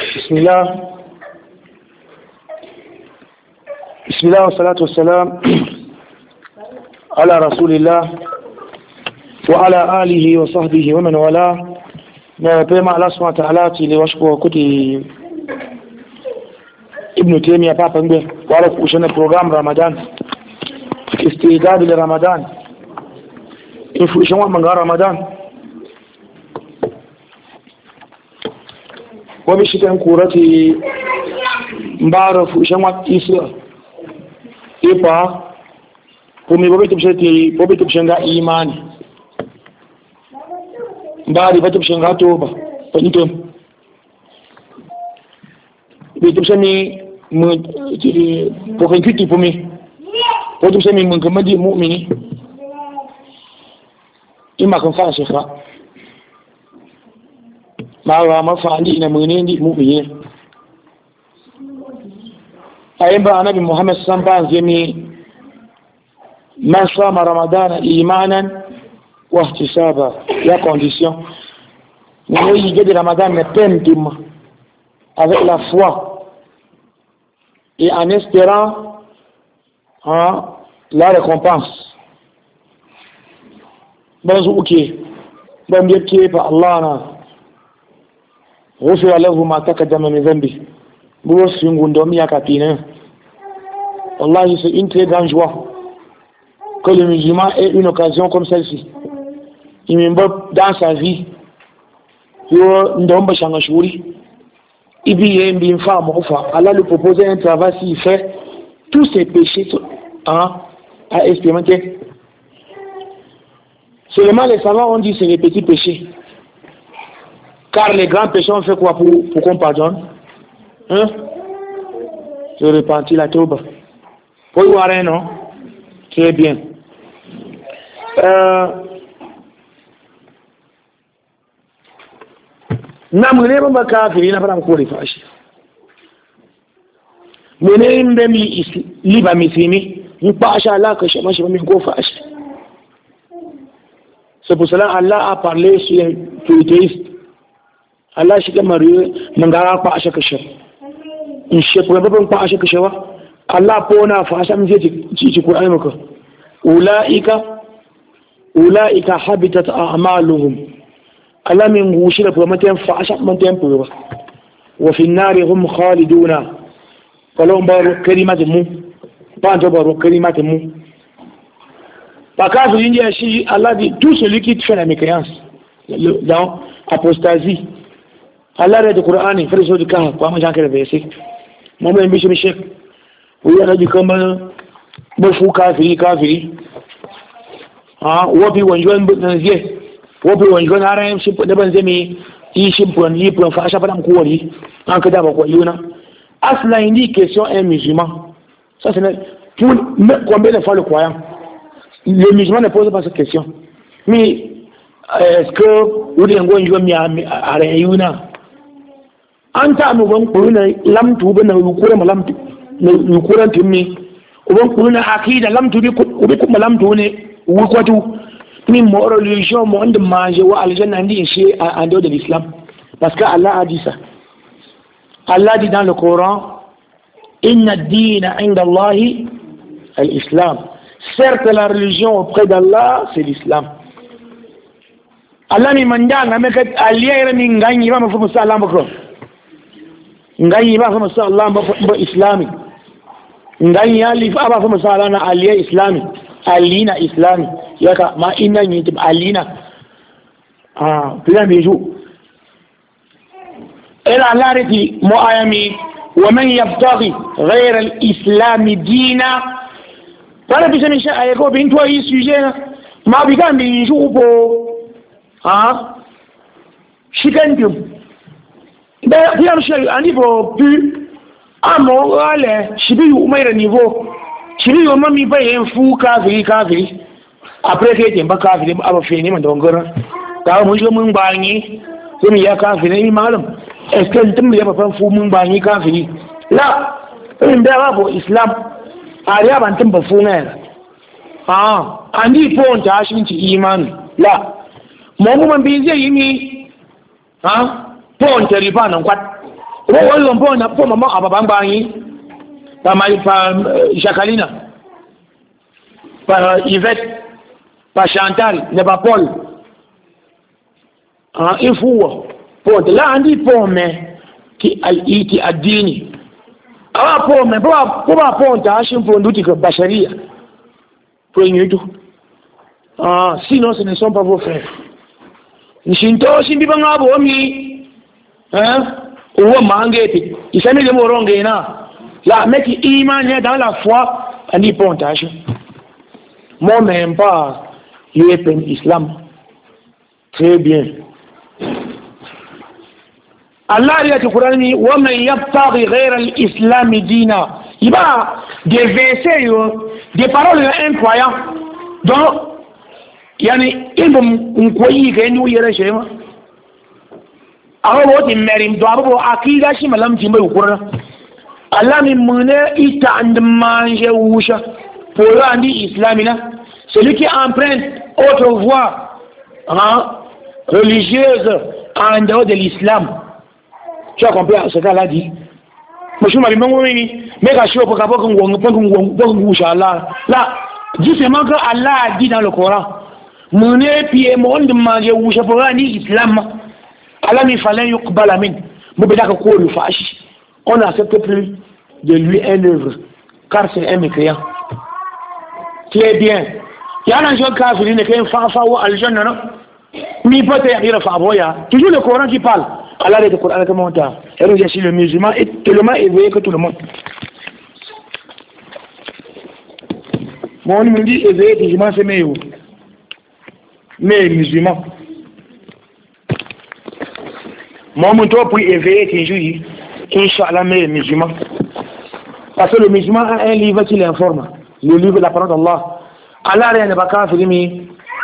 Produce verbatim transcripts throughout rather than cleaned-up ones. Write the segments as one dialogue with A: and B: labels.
A: بسم الله بسم الله والصلاة والسلام على رسول الله وعلى آله وصحبه ومن والاه. نبيما الله سبحانه وتعالى لوشكو كتي ابن تيمية بابا نبي وعلى كوشنا بروغرام رمضان استعداد لرمضان influsion من رمضان وبشكل كورتي مبارف وشمات إسرا إبا كمي ببي تبشتي ببي تبشنغا إيماني باري بتبشنغا توبة فنتم بتبشني من بوكنكتي بومي بتبشني من كمدي مؤمني إما كان فاسخا ما ما فعلي إن منين دي مؤمنين أيضا النبي محمد صلى الله عليه وسلم من صام رمضان إيمانا واحتسابا la condition nous y de Ramadan ne peine avec la foi et en espérant hein, la récompense. Bon ok bon bien que par Allah غفر له ما تقدم من ذنبه بوس ينغندوم يا كابينا. والله c'est une très grande joie que le musulman ait une occasion comme celle-ci. Il m'embête dans sa vie yo ndomba shanga shuri ibi yembi mfamo ufa Allah lui propose un travail s'il fait tous ses péchés hein, à expérimenter. Seulement les savants ont dit c'est les petits péchés. Car les grands péchés ont fait quoi pour, pour qu'on pardonne? Hein? Je repentis la toba. Pour y voir un non? Très bien. Euh, na mune ba kafiri na fara ko rifa shi mune inda mi liba misimi in ba sha Allah ka shi mashi min ko fa shi. C'est pour cela Allah a parlé sur les polythéistes. Allah shi kamar mangara pa asha kashe in she ko babban pa asha kashe wa Allah po na fa asha mje ci ci Qur'ani maka ulaika ulaika habitat a'maluhum Allah min gushi da matan fa asha matan po wa fi an-nari hum khaliduna kalon baro kalimat mu ba to baro kalimat mu pa kazo india shi Allah dit tout celui qui fait la mécréance dans apostasie. Allah da Qur'ani fara so duka ko ma janka da bai mu mai bishi shek ko yana ji kamar ba fu kafiri kafiri ha wobi wanjon bin zai wobi wanjon haram shi da ban zame yi shi pon yi pon fa sha fadam ko wari an ka da ba ko yuna asla indi question un musulman ça c'est pour combien de fois le croyant le musulman ne pose pas cette question mais est-ce que vous devez ngonjo mi a rayuna anta mu ban kuruna lamtu bana yukura malamtu yukuran timmi uban kuruna akida lamtu bi ubi kuma lamtu ne wukwatu min mo religion mo ande maje wa aljanna ndi shi en dehors de l'islam parce que Allah a dit ça. Allah dit dans le Coran inna ad-dina 'inda Allah al-islam. Certes la religion auprès d'Allah c'est l'islam. Allah ni mandanga meka aliyera ni nganyi ba mafu sallam bakro nganyi ba fa sallam ba islami nganyi ali fa ba fa sallam aliya islami alina islami yaka ma inna ni tib alina ah bila meju ila Allah rati mo ayami wa man yabtaghi ghayra al-islam dina wala bisani sha ayako bintu yi sujet ma bigambi jubo ah shikandim da yar shi a niveau plus amo wale shibi umaira niveau shibi yo mami bayen fu kafiri kafiri après que temba kafiri aba fini man dongora ta mun jo mun bani kuma ya kafiri ni malam est-ce que ntum ya ba fu mun bani kafiri la in da babu islam ariya ban tum ba fu ne ah andi pon ta shin ci imani la mo mu man bi zai yi ni ha pon ta riba nan kwat on peut on a pour maman à Babangbangi, par par Jacqueline, par Yvette, par Chantal, ne pas Paul. Hein, il faut pour là on dit pour mais qui qui a dini. Ah pour mais pour pour pour ta chien pour nous dire que Bacharia. Pour une tout. Ah sinon ce ne sont pas vos frères. Nshinto shimbibanga bomi. Hein? Ou mangete. Il s'est mis le morongue na. La mec imani dans la foi on dit pontage. Moi même pas l'European Islam. Très bien. Allah dit dans le Coran ni wa man yabtaghi ghayra al-islam dina. Il va des versets des paroles incroyables. Donc yani indum nkoyi ga ni yere shema. Awo ti merim do abo akida shi malam ti mai Coran. Allah mi mune ita and manje wusha. Pour andi islamina, celui qui emprunte autre voie hein, religieuse en dehors de l'islam. Tu as compris ce qu'Allah dit? Monsieur Marie Mangomini, mais quand je suis au Pocabo, là, justement que Allah a dit dans le Coran, mon épi et mon de manger ou je pourrais ni islam. Allah mi fallait yukbal amin. On n'accepte plus de lui un œuvre, car c'est un mécréant. Très bien. Il y a un jeune kafir qui est un fafa ou aljan, non? Mi peut être favoya. Toujours le Coran qui parle. Allah est le Coran comme on t'a. Et le musulman est tellement éveillé que tout le monde. Mon me dit éveillé, musulman c'est meilleur. Mais musulman. Mon mouton pour éveiller tes juifs, Inch'Allah, mais musulman. Parce que le musulman a un livre qui l'informe. Le livre de la parole d'Allah. Allah rien ne va pas faire mais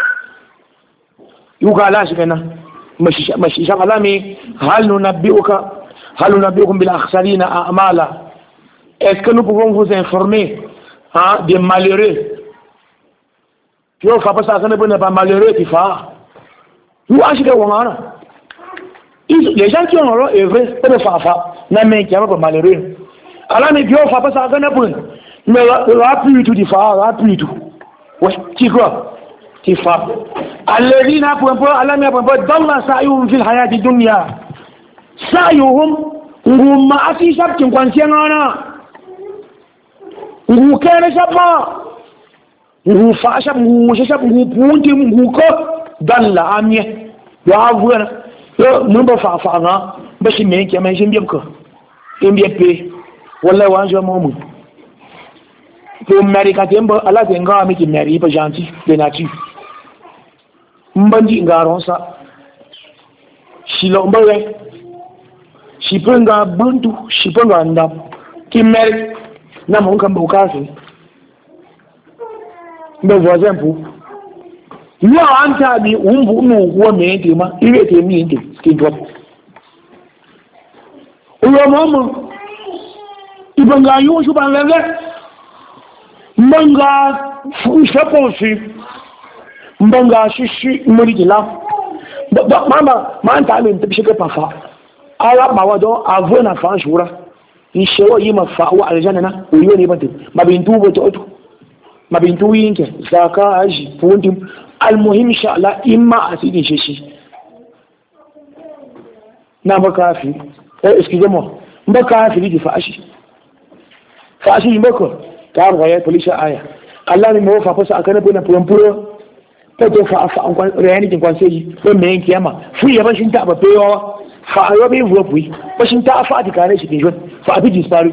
A: yuga Allah shikana mashi shagala mi hal nunabbiuka hal nunabbiukum bil akhsarina a'mala. Est-ce que nous pouvons vous informer hein, des malheureux? Tu vois, pas ça, ça n'est pas malheureux qui fait. Nous achetons les gens qui ont œuvré, c'est le fafa, n'a qui pas malheureux. Alors, mais Dieu, pas ça, ça n'est pas. Mais là, plus tout, il fa, là, plus tout. Ouais, tu crois? Tu fa. الذين أبوا ألم يبوا ضل سعيهم في الحياة الدنيا سعيهم هم أسي سبت كونسيانا هم كان سبا هم فاشب هم شب هم بونتي هم كو ضل أمي يعوّر يا من بفعفعنا بس مين كمان جنبيك جنبيك والله وانجا مامو pour America tembo ala tenga mi ki meri pa janti benati mbandi ngaron sa shilo mbawe shipenga buntu shipenga ndam ki meri na mon kan bukazi mbe voisin pour yo anta bi umbu nu wo me de ma ibe te mi de ki drop uyo momo ibanga yo shuban lele Mbanga fushaponsi mbanga shishi moridila mama manta min tbishike pafa ala mawado avona fanshura ishewo yima fa wa aljanna uyo ne bante mabintu boto oto mabintu yinke zaka aji fundi almuhim insha Allah imma asidi shishi na makafi eh excusez-moi makafi di fashi fashi mbako car voyez police aya Allah ni mo fa fa akana bona pumpuro peto fa fa on réani tin conseil be men kiyama fu ya bashin ta ba peyo fa ayo be vo pui bashin ta fa ti kare shi kejo fa bi disparu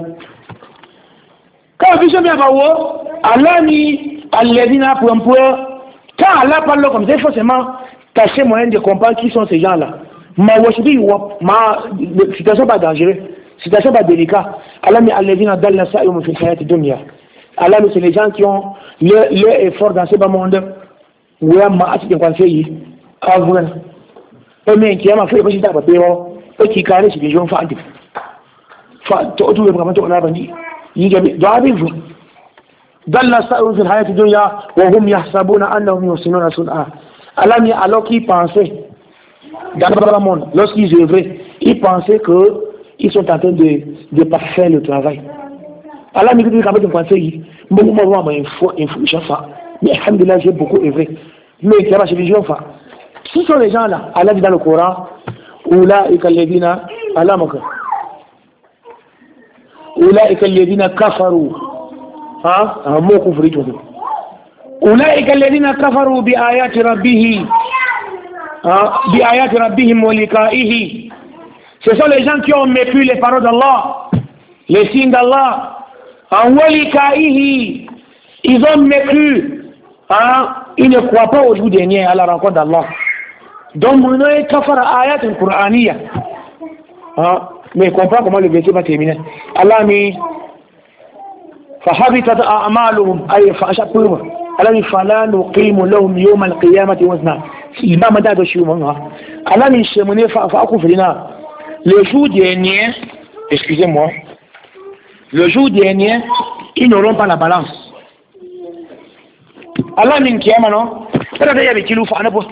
A: ka bi je bien ba wo Allah ni alladina pumpuro ka Allah parle comme ça forcément cacher moyen de comprendre qui sont ces gens là ma washbi ma situation pas dangereux situation pas délicat Allah ni alladina dalla sa'yum fi hayati dunya. Allah, c'est les gens qui ont leur effort dans ce bas monde. Oui, ma assis conseil. Ah, voilà. Et mais qui a ma fait, pas pas péro. Et qui carré, c'est des gens fadis. Fa, tout le monde, on a vendu. Il y a doit vivre. Dans la salle de Hayat Dunya, où hum yahsabuna annahum yusinuna sun'a. Allah, alors qu'ils pensaient, dans le monde, lorsqu'ils œuvraient, ils pensaient que ils sont en train de, de parfaire le travail. Allah me dit que quand conseil, bon, moi, moi, moi, il faut, il faut, je fais. Mais alhamdulillah, j'ai beaucoup œuvré. Mais il y a pas de religion, fa. Ce sont les gens là, Allah dit dans le Coran, أولئك الذين ألمك أولئك الذين كفروا ها هم كفروا أولئك الذين كفروا بآيات ربه بآيات ربهم ولقائه. Ce sont les gens qui ont mépu les paroles d'Allah, les signes d'Allah. En waliqaihi, ils ont mépu, hein, ils ne croient pas au jour dernier à la rencontre d'Allah. Donc, mon nom est kafara ayat al-Qur'aniyya. Mais comprends comment le verset va terminer. Allah mi fahabitat a'maluhum ay fa'ashaquma. Allah mi fala nuqimu lahum yawm al-qiyamati wazna. Imam da do shi mun ha. Allah mi shemune fa fa kufrina. Le jour dernier, excusez-moi. Le jour dernier, ils n'auront pas la balance. Allah min kiyama non. Kada da yabi kilu fa anabo.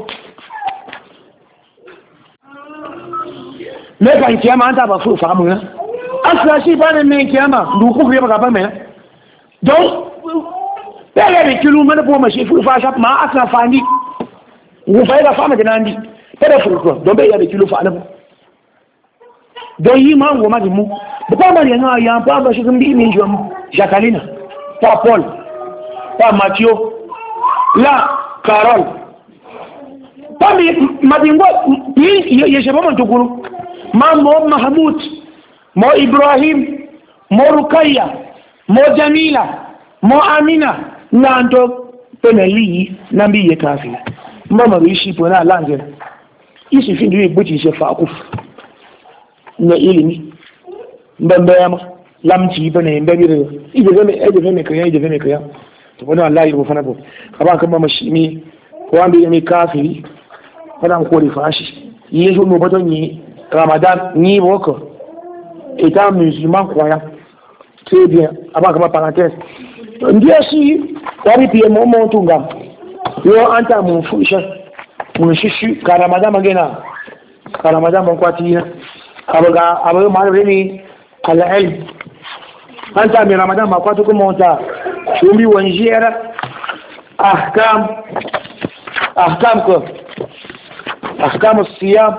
A: Mais quand kiyama anta ba fu fa mun. Asla shi ba ne men kiyama, du ku ba ba men. Donc, da yabi kilu mana bo ma shi fu fa sha ma asla fa ni. Ngu fa da fa ma ganandi. Kada fu ko, don be yabi kilu fa anabo. Donc yi ma ngo ma di mu. Pourquoi on a un yan pas parce que me dit mais Jacqueline, pas Paul, pas Mathieu, là Carole, pas Madingo, il y a jamais mon tour. Ma mo Mahmoud, mo Ibrahim, mo Rukaya, mo Jamila, mo Amina, nando peneli nambi ye kafi. Mama rishi pona langue. Il suffit de lui bouti je fa ouf. Ne ilimi. Mbembeyama lamci bane mbebire ide zame ide zame kaya ide zame kaya to wannan Allah ya rufa nabo kaban kan mama shi mi ko an bi mi kafiri wannan ko ri fashi yi jo no badon ni Ramadan ni boko étant musulman croyant très bien avant comme parenthèse ndiye shi wari piye mo mo tunga yo anta mun fusha mun shishu ka Ramadan magena ka Ramadan mon kwati abaga abaga ma remi العلم أنت من رمضان ما قاتكم موتا شومي ونجيرة أحكام أحكامكم أحكام الصيام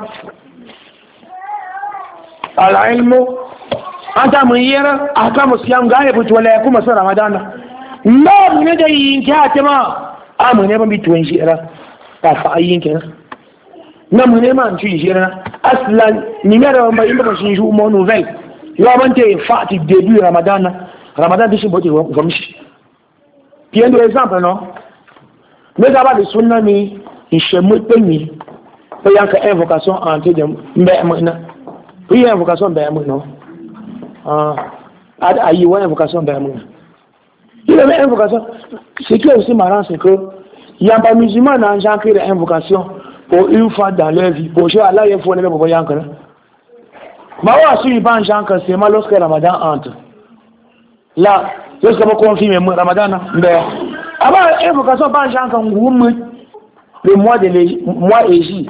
A: العلم أنت من يرى أحكام الصيام غايب ولا يكون مسار رمضان لا من يدين كاتما أمن يبغى بتوينجيرة تفاعين كنا نمن يبغى نتوينجيرة أصلا نمر ما يبغى نشوف مو نوفل Là, on est fait début Ramadan. Ramadan, c'est bon, comme ça. Puis, un exemple, non? Mais d'abord, les tsunamis, ils se mettent pénis. Puis, il y a une invocation entre eux. Puis, il y a une invocation de non? Ah, il y a une invocation de il y a une invocation. Ce qui est aussi marrant, c'est que il n'y a pas de musulmans dans le genre qui a une invocation pour une fois dans leur vie. Pour jouer à Allah, il faut ne pas voir encore. Ma wa su ban janka c'est mal lorsque Ramadan entre. Là, lorsque vous confirmez Ramadan, mais avant invocation ban janka ngum le mois de mois égi.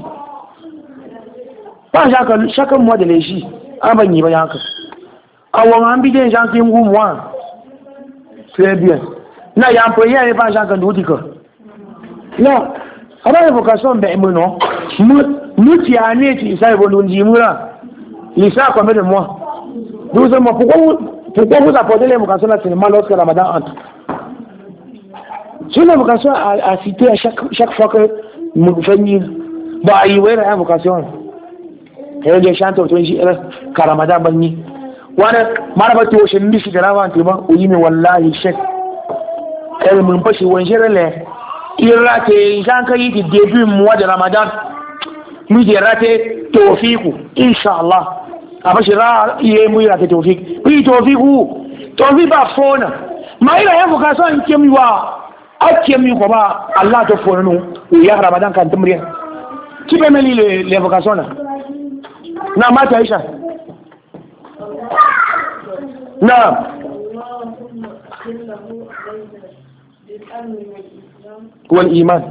A: Ban janka chaque mois de l'égi. Aba ni ba janka. Awon ambi de janka ngum mois. Très bien. Na ya employé ban janka ndudi ko. Là, avant invocation ben non. Nous ti ane ti sai bon ndimura. L'Islam combien de mois? douze mois. Pourquoi vous, pourquoi vous apportez l'invocation là seulement lorsque Ramadan entre? C'est l'invocation à, à citer à chaque, chaque fois que nous faisons. Bah, il y a une invocation. Et on chante autour de Ramadan banni. Wana, maraba tu ocean misi garawa antima, uyimi wallahi shek. Elle me passe au ngérele. Il rate, j'en ai dit début mois de Ramadan. Nous j'ai raté tawfiq, Inch'Allah. Après, je vais y raté tawfiq. Oui, tawfiq où? Tawfiq va fona. Mais il y a une vocation qui est miwa. qui est miwa quoi? Allah te fona nous. Il y a Ramadan quand tu me rien. Qui peut me lire les vocations là? Non, ma taïcha. Non. والإيمان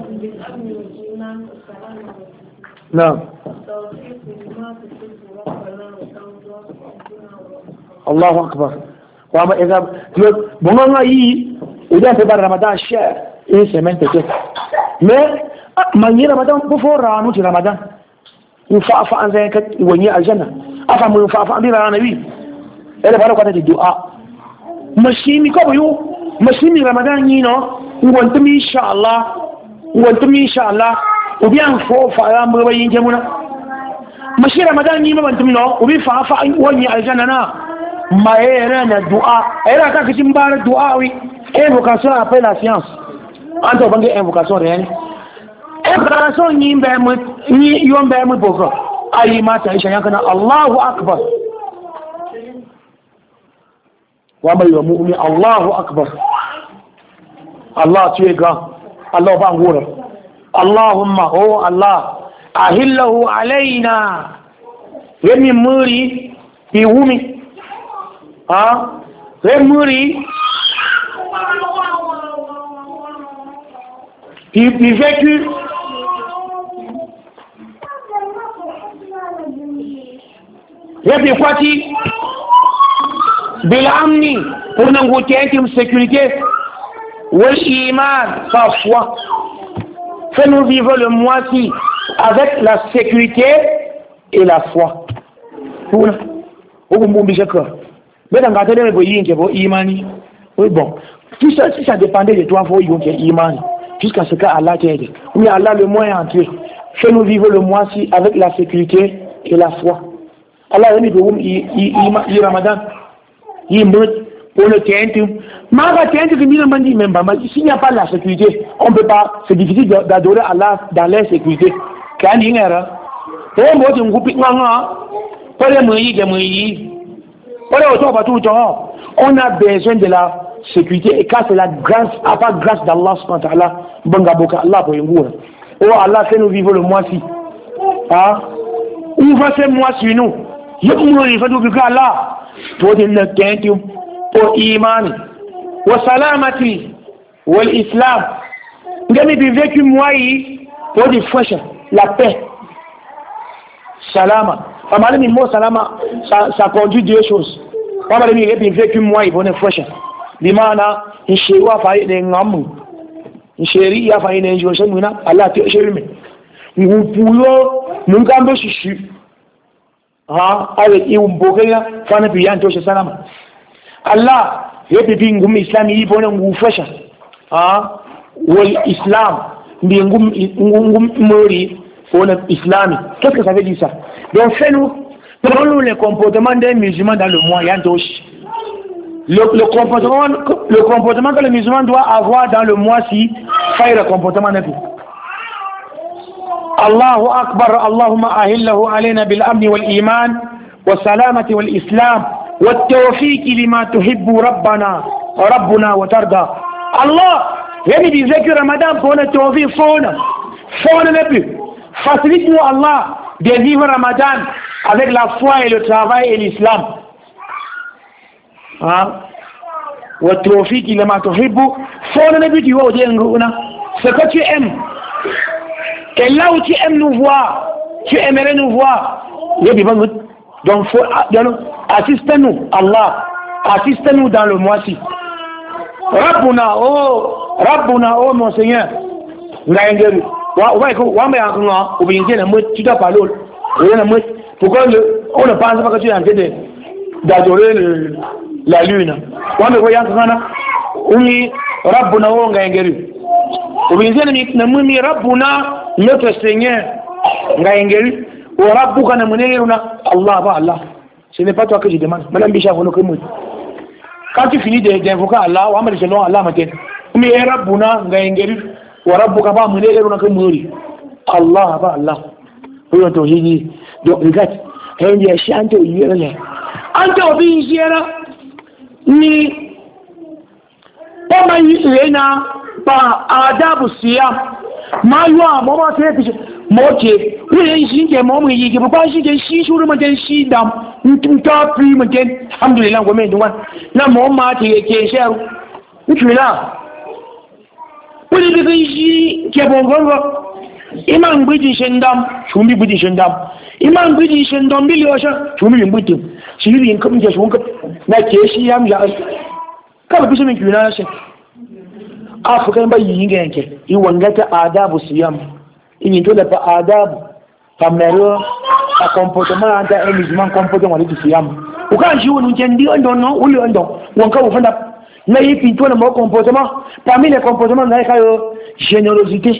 A: نعم Allahu akbar. Wa ma eza bon nga yi idan ta bar Ramadan sha une semaine peut-être. Mais mani Ramadan pour faire ranu ti Ramadan. Ou fa fa an zai ka wani aljanna. Afa mun fa fa bi rana wi. Ele fara kwata di du'a. Mashimi ko buyu mashimi Ramadan yi no wontum insha Allah wontum insha Allah ubian fo fa ra mu bayin jemuna. Mashi Ramadan yi ma wontum no ubi fa fa wani aljanna na maere na du'a. Era ka kitin bar du'a wi. Invocation après la science. Anto bange invocation réelle. Invocation ni mbe mu ni yombe mu boko. Ayi mata isha yankana Allahu akbar. Wa mai wa mu'min Allahu akbar. Allah tu es grand. Allah ba ngura. Allahumma oh Allah ahillahu alaina. Yemi muri bi wumi. Ah, remuri puis, puis vécu et puis quoi tu Bilamni pour négocier une sécurité ou iman sa foi fait nous vivre le mois-ci avec la sécurité et la foi pour au bon bijaka mais dans gâteau de boyin que bo imani oui bon tout ça si ça dépendait de toi faut y avoir imani jusqu'à ce que Allah t'aide. Oui, Allah le moyen entier. Fais-nous vivre le mois-ci avec la sécurité et la foi. Allah a dit que Ramadan, il meurt pour le tientu. Mais le tientu que nous avons dit, même s'il n'y a pas la sécurité, on ne peut pas, c'est difficile d'adorer Allah dans l'insécurité. Quand il y a un peu de groupe, on a besoin de la sécurité et quand c'est la grâce, à part grâce d'Allah subhanahu wa ta'ala, banga boka Allah pour yengura. Oh Allah fait nous vivre le mois-ci. Ah, où va ce mois-ci nous? Yengura il fait nous vivre Allah pour dire le tentu, pour iman, wa salamati, wa l'islam. Nous avons vécu moi pour dire fraîche, la paix. Salama. Pas mal de mots salama, ça, ça conduit deux choses. Pas mal de vécu moi pour dire fraîche. Bimana inshewa fa'i ne ngamu insheri ya fa'i ne njoshe muna Allah te sherime ngupuyo mungambo shishu ha avec iumbokenya fana biyan to she salama Allah yepi bingum islami ibona ngufasha ha wal islam bingum ngum mori fona islami qu'est-ce que ça veut dire ça donc fais-nous prenons le comportement des musulmans dans le mois yantoshi. Le, le, comportement, le comportement que le musulman doit avoir dans le mois-ci, fait le comportement de tout. Allahu Akbar, Allahumma ahillahu alayna bil amni wal iman, wa salamati wal islam, wa tawfiqi lima tuhibbu rabbana, rabbuna wa tarda. Allah, il disait que Ramadan pour le tawfiq, faune, faune ne plus. Facilite-nous Allah de vivre Ramadan avec la foi et le travail et l'islam. Ah, wa tawfiqi lima tuhibbu faut ne but yo de nguna ce que tu aimes et là où tu aimes nous voir tu aimerais nous voir yebi bangut donc faut assiste-nous Allah assiste-nous dans le mois-ci Rabbuna oh Rabbuna oh mon Seigneur ngayengeru wa wa ko wa me akuma ubinje na mo tu dois parler on na mo pourquoi on ne pense pas que tu es en train de d'adorer le la lune wanda ko yanka kana umi rabbuna wo ngayengeri ubinzena ni namumi rabbuna notre seigneur ngayengeri wa rabbuka na muneyuna Allah ba Allah ce n'est pas toi que je demande madame bicha vono que moi quand tu finis d'invoquer Allah wa amali selon Allah maten umi rabbuna ngayengeri wa rabbuka ba muneyuna que moi Allah ba Allah pour to hiji donc regarde il y a chante yele ante obinjera ni kama yena pa adabu siyam ma yuwa mo ma sai kici mo ke yin shi ke mo mu yi ke ba shi ke shi shuru ma den shi dam ntun ta pri ma den alhamdulillah go me duwan na mo ma ke ke sheru mutula wani da shi ke bongongo iman bujin shendam shumi bujin shendam iman biji shin don biliyo sha shumi yin butin shi yin kam je shun na ke shi yam ya ka bi shi min kuna shi afukan bai yin ga yanke i wangata adabu siyam in to da fa adabu famero a comportement da emisman comportement wani siyam u kan shi wani kendi ondo no uli ondo wanka u fanda na yi pinto na mo comportement parmi les comportements na kayo générosité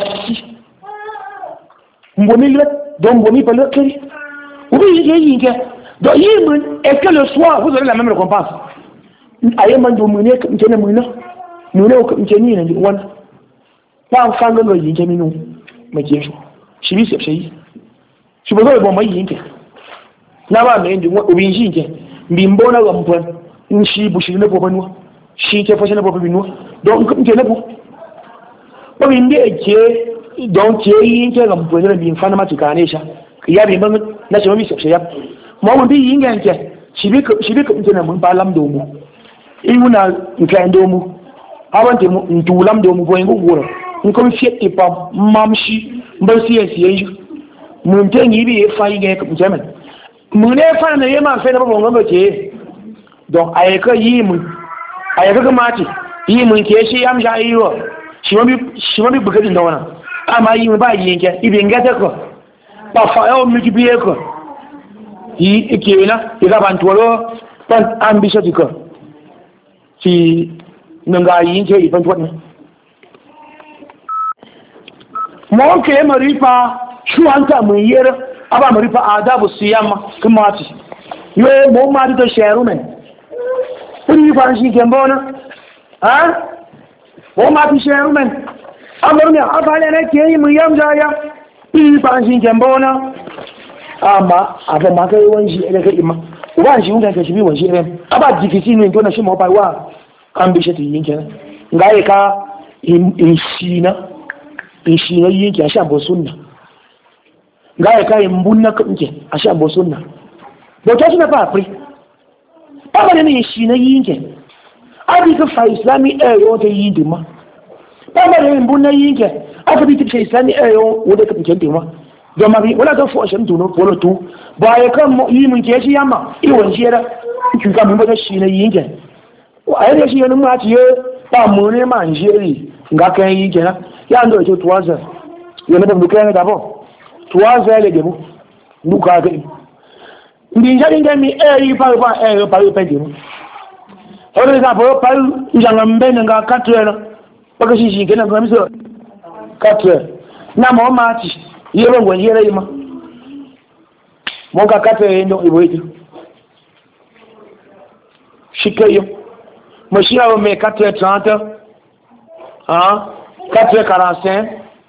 A: mbomi le donc mbomi peut le créer oui il y a donc il est que le soir vous aurez la même récompense aye man do mune ntene mune mune ko nteni ne wana pa fanga no yin kemi no ma je so shi bi se shi shi bo bo mai yin ke na ba me ndi obi yin ke mbi mbona ga mpon nshi bu shi ne bo banwa shi ke fa shi ne bo binwa donc ntene bo bo ndi ke donc ke yin ke ga mpon ne bi fana ma tikane sha ya bi ban na shi bi se ya mo mo bi yin ke shi bi shi bi ntene mun ba lam do mu iuna nkendo mu awante mu ntulam do mu boyengo woro nkom fieti pa mamshi mbasi yesiyenju muntengi bi fa yige ko jemen mune fa na yema fe na bongo ngoje donc ayeka yimu ayeka ga mati yimu ke shi yam ja yiwo shimabi shimabi bugadi ndona ama yimu ba yinke ibi ngata ko ba fa yo mi biye ko yi ikena iga bantwolo pan ambitious ko ci nanga yin ce ifan tuwa ne mo ke marifa shuanta mun yera aba marifa adabu siyama kuma ci yo mo ma da sharu men kuri fa shi ke mbona ha mo ma ti sharu men amar ne abale ne ke yi mun yamja ya kuri fa shi ke mbona ama aba ma kai wanji ele ka imma wa shi unga ka shi bi wanji ele aba dikisi ne to na shi mo ba wa ambition ti yin kenan ngaye ka in shina in shina yin ke asha bo sunna ngaye ka in bunna kanke asha bo sunna bo to suna fa afri ba ba ne shina yin ke abi ka fa islami e yo ta yin dima ba ba ne bunna yin ke aka bi ta islami e yo wanda ka kanke dima do ma bi wala to fo shan tuno polo tu ba ya kan yi mun ke shi yamma i won jera ki ka mun ba shina yin ke a yadda shi yanin mati ya ba mu ne ma njeri nga kan yi kenan ya ndo ce tuwaza yana da bukai ne dabo tuwaza ya lege mu duka ga ndi njari ngami e yi pa pa e pa pa ndi ore ga bo pa njanga mbene nga katwela baka shi shi kenan ga miso katwe na mo mati yero ngo yere yima mo ga katwe ndo iboiti shikeyo Monsieur a mis quatre heures trente, hein, quatre heures quarante-cinq,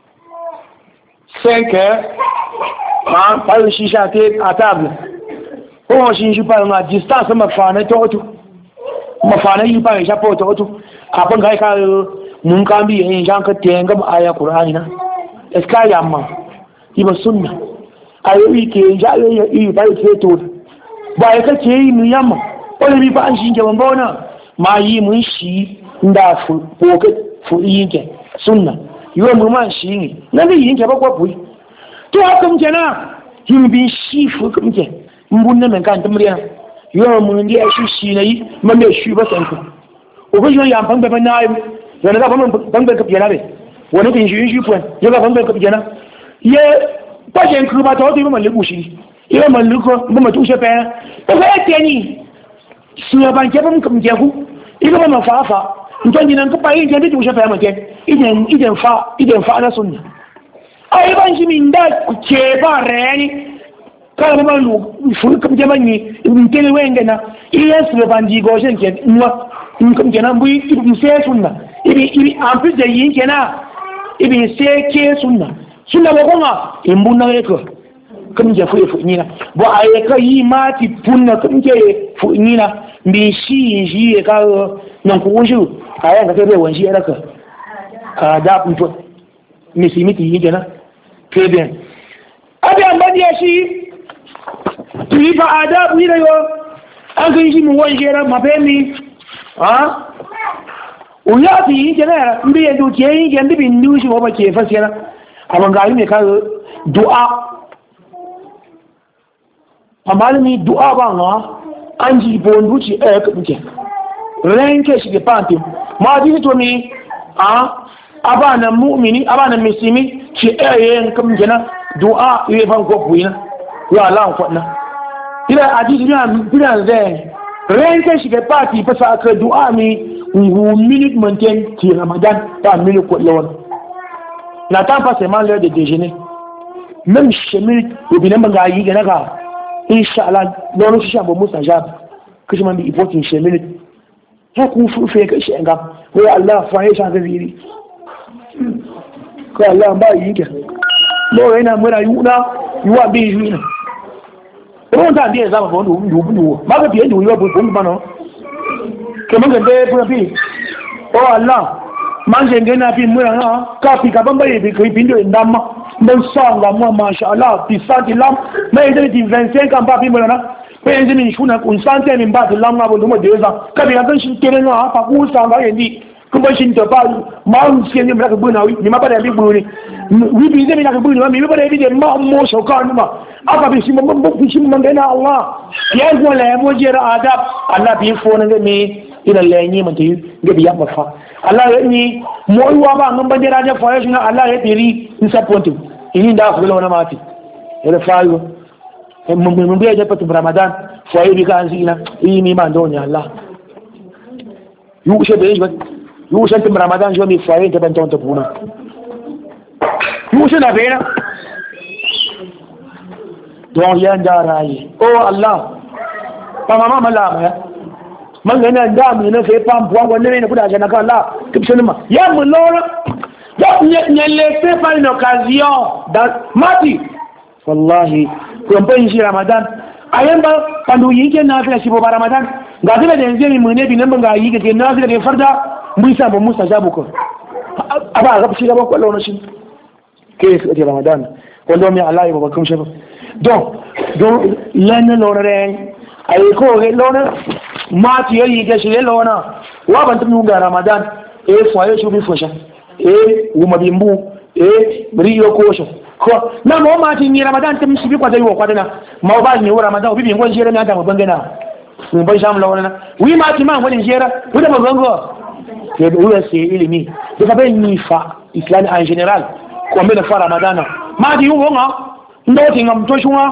A: cinq heures, hein, pas le chicha à table. On chicha pas à distance, ma femme tout. Ma femme il pas déjà pour tout. Après quand il y a mon cambi, il y a un que tenga aya Qur'an. Est-ce qu'il y a ma? Il va sunna. Ayo ike jaye il va faire tout. Ba ya kace yi mu yamma. Wala bi ba an shi ke bambona. Ma yi mun shi nda fu poke fu yinke sunna yo mun man shi ne na bi yinke ba ko fu to haka mun kenan yin bi shi fu kun ke mun ne men kan tumriya yo mun ndi shi shi ne yi man me shi ba san ku o ko yo ya ban ba na yi yana ga ban ban ka piyana be wani kin shi shi fu yo ga ban ka piyana ye ba jen ku ba to to man liku shi ye man liku ba ma tushe pe ko ga teni suya ban ke ban kam ke ku iga ba mafafa nton dinan ka payin ke bitu shafa make idan idan fa idan fa na sunna ai ban shi min da ke ba reni ka ba lu fu kam ke ban ni in ke le wenga na iya su ban di go shen ke nwa in kam ke nan bu ibi sai sunna ibi ibi an fi da yin ke na ibi sai ke sunna sunna ba kuma in bun na ko kam je fu fu ni na bo ai ka yi mati punna kam ke fu ni na bi shi shi ka nan ku wuju ayan ka kai wani shi raka a da punto misimiti yi gena keben abi an badiya shi ti fa adabu ni yo an kai shi mu wani gera mafemi ha o ya ti yi gena mbi ya duke yi gena bi ndu shi ba ke fasira amma ga ne ka du'a amma ni du'a ba nga anji bondu ci e ka buke renke shi ke panti ma di to mi a abana mu'mini abana muslimi ci e yen kam jana du'a e ban ko buina ya la ko na ila hadisi ni am bila ze renke shi ke panti fa sa ka du'a mi ngu minute maintain ti Ramadan ta minute ko lawon n'attends pas seulement l'heure de déjeuner même chez minute ou bien même ga yi ga naka inshallah lọ́rọ̀ ṣíṣe àbọ̀ musa jab kí ṣe máa bí ìfọ́kì ṣe minute ẹ kún fún fẹ́ kí ṣe ẹ̀ngá wọ́n Allah fún ayé ṣáà fẹ́ rí kọ́ Allah bá yìí kẹ́ lọ́rọ̀ iná mẹ́ra yúná yíwá bí ìlú iná wọ́n tàbí ẹ̀ sáà fọ́n lùwọ́ má kẹ́ bíẹ́ ìwé ọ̀bọ̀ fún gbọ́nà kẹ́mọ́gẹ̀dẹ́ fún ẹbí ọ́ Allah máa ń ṣe ǹgẹ́ náà fi mẹ́ra náà káàfi kàbọ́n bẹ́yẹ̀ bí kò ìpínlẹ̀ ìdámá don sanga mo mashallah bi santi lam mais de vingt-cinq ans pas bi molana mais de ni shuna kun santi min ba de lam ngabo mo deza kabi ga shin tere no pa ku sanga yendi ko ba shin to ba ma un sien ni mra ko buna wi ni ma ba de bi buni wi bi de mi na ko buni mi ba de bi de ma mo so ka ni ma aka bi shi mo mo shi mo ngena Allah ya go la mo jera adab Allah bi fo na me ila la nyi man te gabi ya mafa Allah ya ni mo wa ba ngam ba jera ja fa ya Allah ya biri in sa pontu ini nda ko lona mati ele fayo mun biya da patu Ramadan fayo bi kan sina yi mi man donya Allah yu she be yu she tim Ramadan jo mi fayo da ban tonta buna yu she na bena don ya nda rayi oh Allah pa mama malama ya man yana da mi na sai pam puan wannan ne kuda jana ka Allah kibshin ma ya mun lora ne laissez pas une occasion dans mati wallahi ko ban shi Ramadan ayan ba pandu yake na fi shi ba Ramadan ga da da yanzu mun ne bi nan ga yi ke na fi da farda mun sa ba musa jabu ko aba ga shi ba ko launa shi ke shi Ramadan wanda mai Allah ya ba kun shi donc donc lan launa ren ay ko ga launa mati yayi ga shi launa wa ban tumi ga Ramadan e foye shi bi fosha eh wuma bimbu eh riyo kosho ko na mo ma tin ni Ramadan tin shi bi kwata yi wa kwata na ma ba ni wa Ramadan bi bi ngon jere na ta mo bangana mun ban sham lawana wi ma ti ma ngoni jere wi da mo bango ke do ya se ilimi to ka ben ni fa islam en général ko me na fa Ramadan ma di wo nga ndo ti ngam to shunga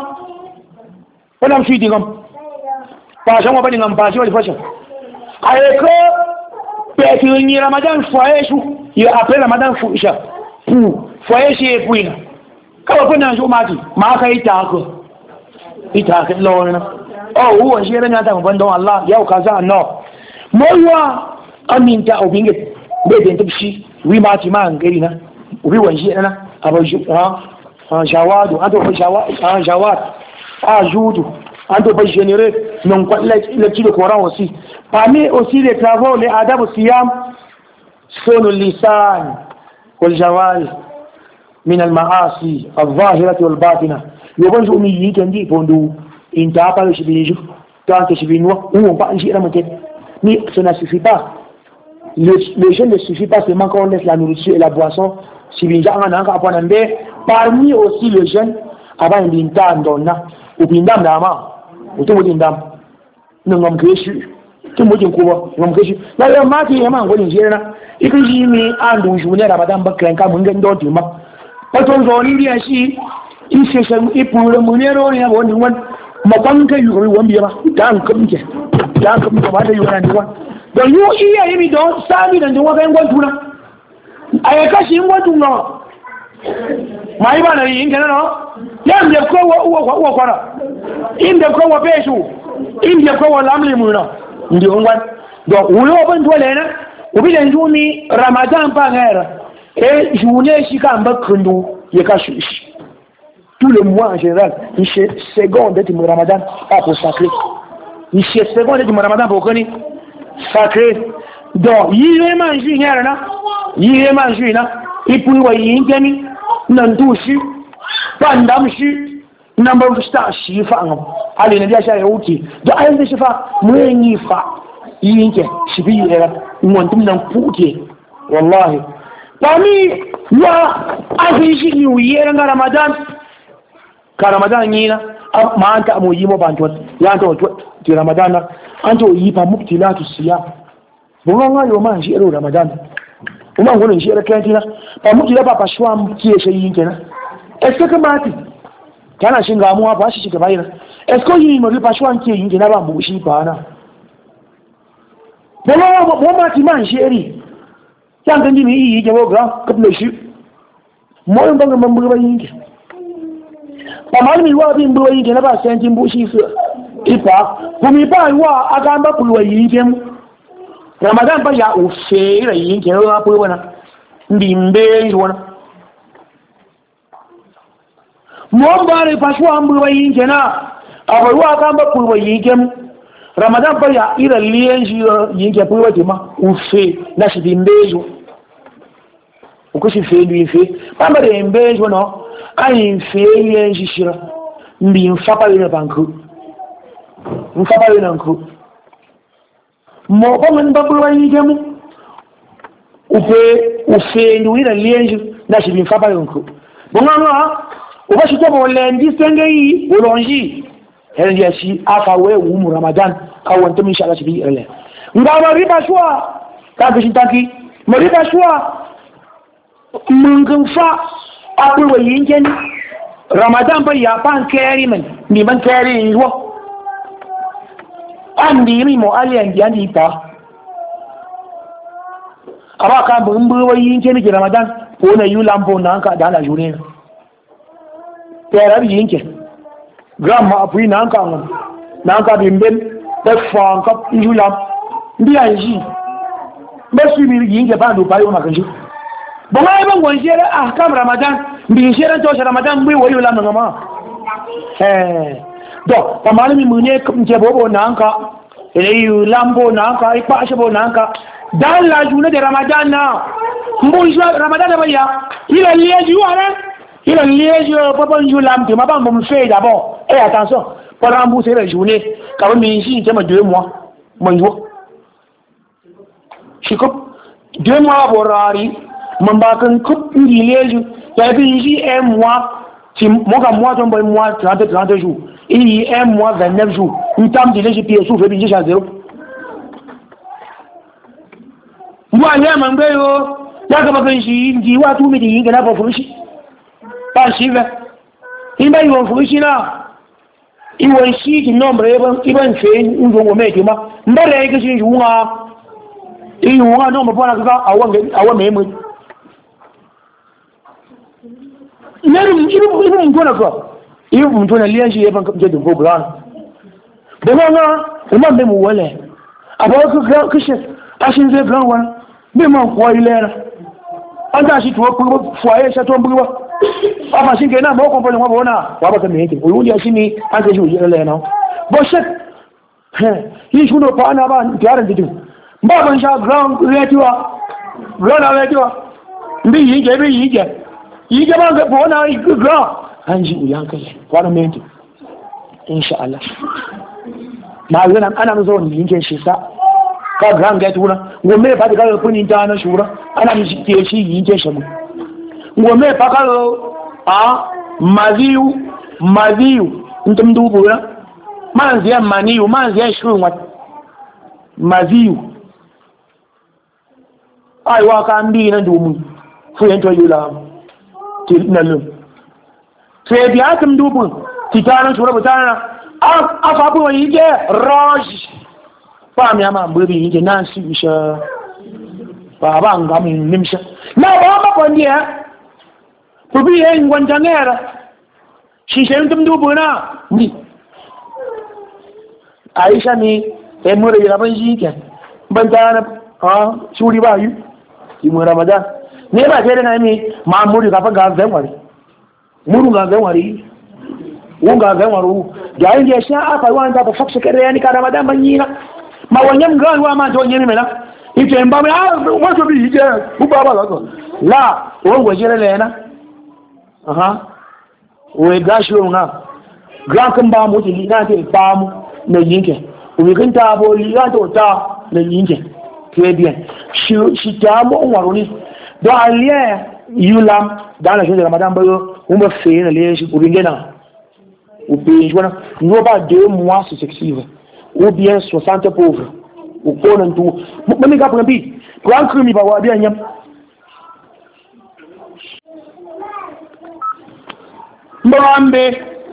A: wala mshi di ngam pa shamo ba di ngam pa shi wali fashion ay ko pe ti ni Ramadan fa yeshu ya après Ramadan fusha pour foyer chez Pouina kawa kuna jo mati ma kai ta ko ita ka lona oh huwa shi ran ta ban don Allah yau kaza no moywa aminta obinge be den tabshi wi mati ma ngari na wi wanji na aba ju ha jawadu ado ba jawad ha jawad ajudu ado ba généré non quoi le kilo Coran aussi parmi aussi les travaux les adab siyam صون اللسان والجوارح من المعاصي الظاهرة والباطنة يبنج أمي كندي فوندو إن تابع شبينجو كانت شبينوا هو pas un gire monter mais ça ne suffit pas le, le jeûne ne suffit pas seulement quand on laisse la nourriture et la boisson shibinja on a encore à prendre parmi aussi le jeûne avant un binta ndonna ou bindam dama ou tout bindam non ngam keshi tout mojin ko ngam keshi la ya mati ya man gwanin jere na ikin shi ne an dun shi ne Ramadan bakran ka mun ga ndo ti ma pato zo ni biya shi in se shan ipure mun ne ro ne woni wan ma kan ka yu ro biya ba dan kam ke dan kam ba da yu ran ni wa don yu iya yi don sami dan wa ga ngwan tuna ay ka shi ngwan tuna mai ba na yin kana no yam je ko wa wa wa kwara inde ko wa beshu inde ko wa lamli mun no ndi ngwan donc wulo ban dole na ubi da jumi Ramadan pa ngera et journée shi ka mbakundu ye ka shi tous les mois en général il c'est seconde de Ramadan pas pour sacré il c'est seconde de Ramadan pour connait sacré donc yire manju ngera na yire manju na ipu wa yingemi nan du shi bandam shi nan ba sta shi fa ngam ali ne dia sha yauti do ayin da shi fa mun yi fa yinke shi bi era montum nan puke wallahi pami ya afi shi ni yera na Ramadan ka ramadan yi na ma anta amo yi mo bantu ya anta to ti ramadan na anta yi fa mubtilatu siyam bonga nga yo man shi ero ramadan uma ngono shi ero kentina pa mubtila pa pashwa mkie shi yin kenan est ce que mati kana shinga mu ba shi shiga bayina est ce que yi mo pashwa mkie yin kenan ba mu shi pa na bonga mo mati man shi eri yang kan dimi yi je mo gra kabla shi mo yon banga mambu ba yin ke pa mal mi wa bi mbu yin kenan ba senti mbu shi su ipa kumi ba wa agamba kulwa yin kenan Ramadan ba ya ufe ira yin ke ro apo wana ndimbe wana mo bare pashu ambu wa yin ke na abaru aka ba ku wa yin ke Ramadan ba ya ira liyen ji yin ke po wa ma ufe na shi dimbe jo uko shi fe ndi fe ba ba de mbe jo no ai fe yen ji shira ndi mfapa ina banku mfapa ina banku mo ko man ba bulu yi gemu ufe ufe ndu ira lienju na shi bin faba yonko bonga uba shi to bo lendi senge yi ulonji hele ya shi aka we umu ramadan awan to inshallah shi bi ele ngaba riba shwa ka ga shi taki mo riba shwa mungun fa akul we yingen ramadan ba ya pan keri man ni man keri wo andi mi mo aliyan di andi ta aba ka bu mbu wa yin ke ni ramadan ko na yu lambo na ka da la jure tera bi yin ke grandma apu na ka ngam na ka bi mbem da fa ka yu lam ndi anji be su mi yin ke ba do pa yo ma kan ji bo ma ba ngon jere ah kam ramadan bi jere to ramadan bi wo yu lam ngama eh do tamani mi mune ke bobo nanka eleyu lambo nanka ipashe bo nanka dan la journée de ramadan na mbonjo ramadan ba ya ila liéji wala ila liéji papa nju lamte ma ba mo fait d'abord et attention pour rembourser la journée quand mi ji je ma deux mois monjo chiko deux mois borari mamba kan kup ndi liéji ya bi ji un mois si mo ka mois ton boy mois trente trente jours il y a un mois vingt-neuf jours une table de G P S ouvre bien à zéro moi ya mambe yo ya ka ba shi ndi wa tu mi di ga na ba fushi ba shi ba in ba yo fushi na in won shi ki nombre ba iban fe ngo mo me ma mbare ga shi yunga in yunga no mo bona ga awan awan me mu nerum ibu ibu mo bona ko ibu mtu na lianji yeban kapje de program bonga uma be mu wale abo ko kishe ashin ze plan wa be man ko ilera anda shi to ko foye sha to mbuwa aba shi ke na mo ko bo bona wa ba ka me yake uyuli ashini an ka ji uyele na bo shek he yi shuno pa na ba tiaran didu ba ban sha ground retiwa ground retiwa mbi yi je bi yi je yi je ba ga bona ground anji uyankai wani minti insha Allah na yana ana zo ni yinke shi sa ka gran ga tuna ngome ba da kuni ta na shura ana mi ke shi yinke shi mu ngome pa ka a maziu maziu ntum dubu ya manzia maniu manzia shurwa maziu ai wa ka mbi na dumu fu yento yula til na lu sai biya tum dubun titanan shura butana a fabu wa yige roj fa mi ama mbubi yige nan si bisha ba ba ngam nimsha na ba ba ko ndiya bubi yen ngwantangera shi sai tum dubuna ni Aisha ni e mure ya ban yige ban ta ha shuri ba yi ki mu Ramadan ne ba sai da na mi ma muri ka fa ga zan wari muru ga zan wari wunga ga waru ga yin ya sha afa wanda ba fakshi kare yani ka Ramadan ban yi na ma wanyan ga wa ma to yin mena ite mba ma wato bi je bu ba ba ko la won go jere le na aha o e gashi lo na gran kan ba mu ti na te ba mu na yinke o mi kan ta bo li ga to ta na yinke ke bien shi shi ta mo waru ni do aliye yulam da na shi Ramadan ba yo umma fe na le shi uringe na au pays, nous avons deux mois successifs, ou bien soixante pauvres, au point de tout. Mais les gars, pour un pays, grand crime, il va avoir bien. Mbambe,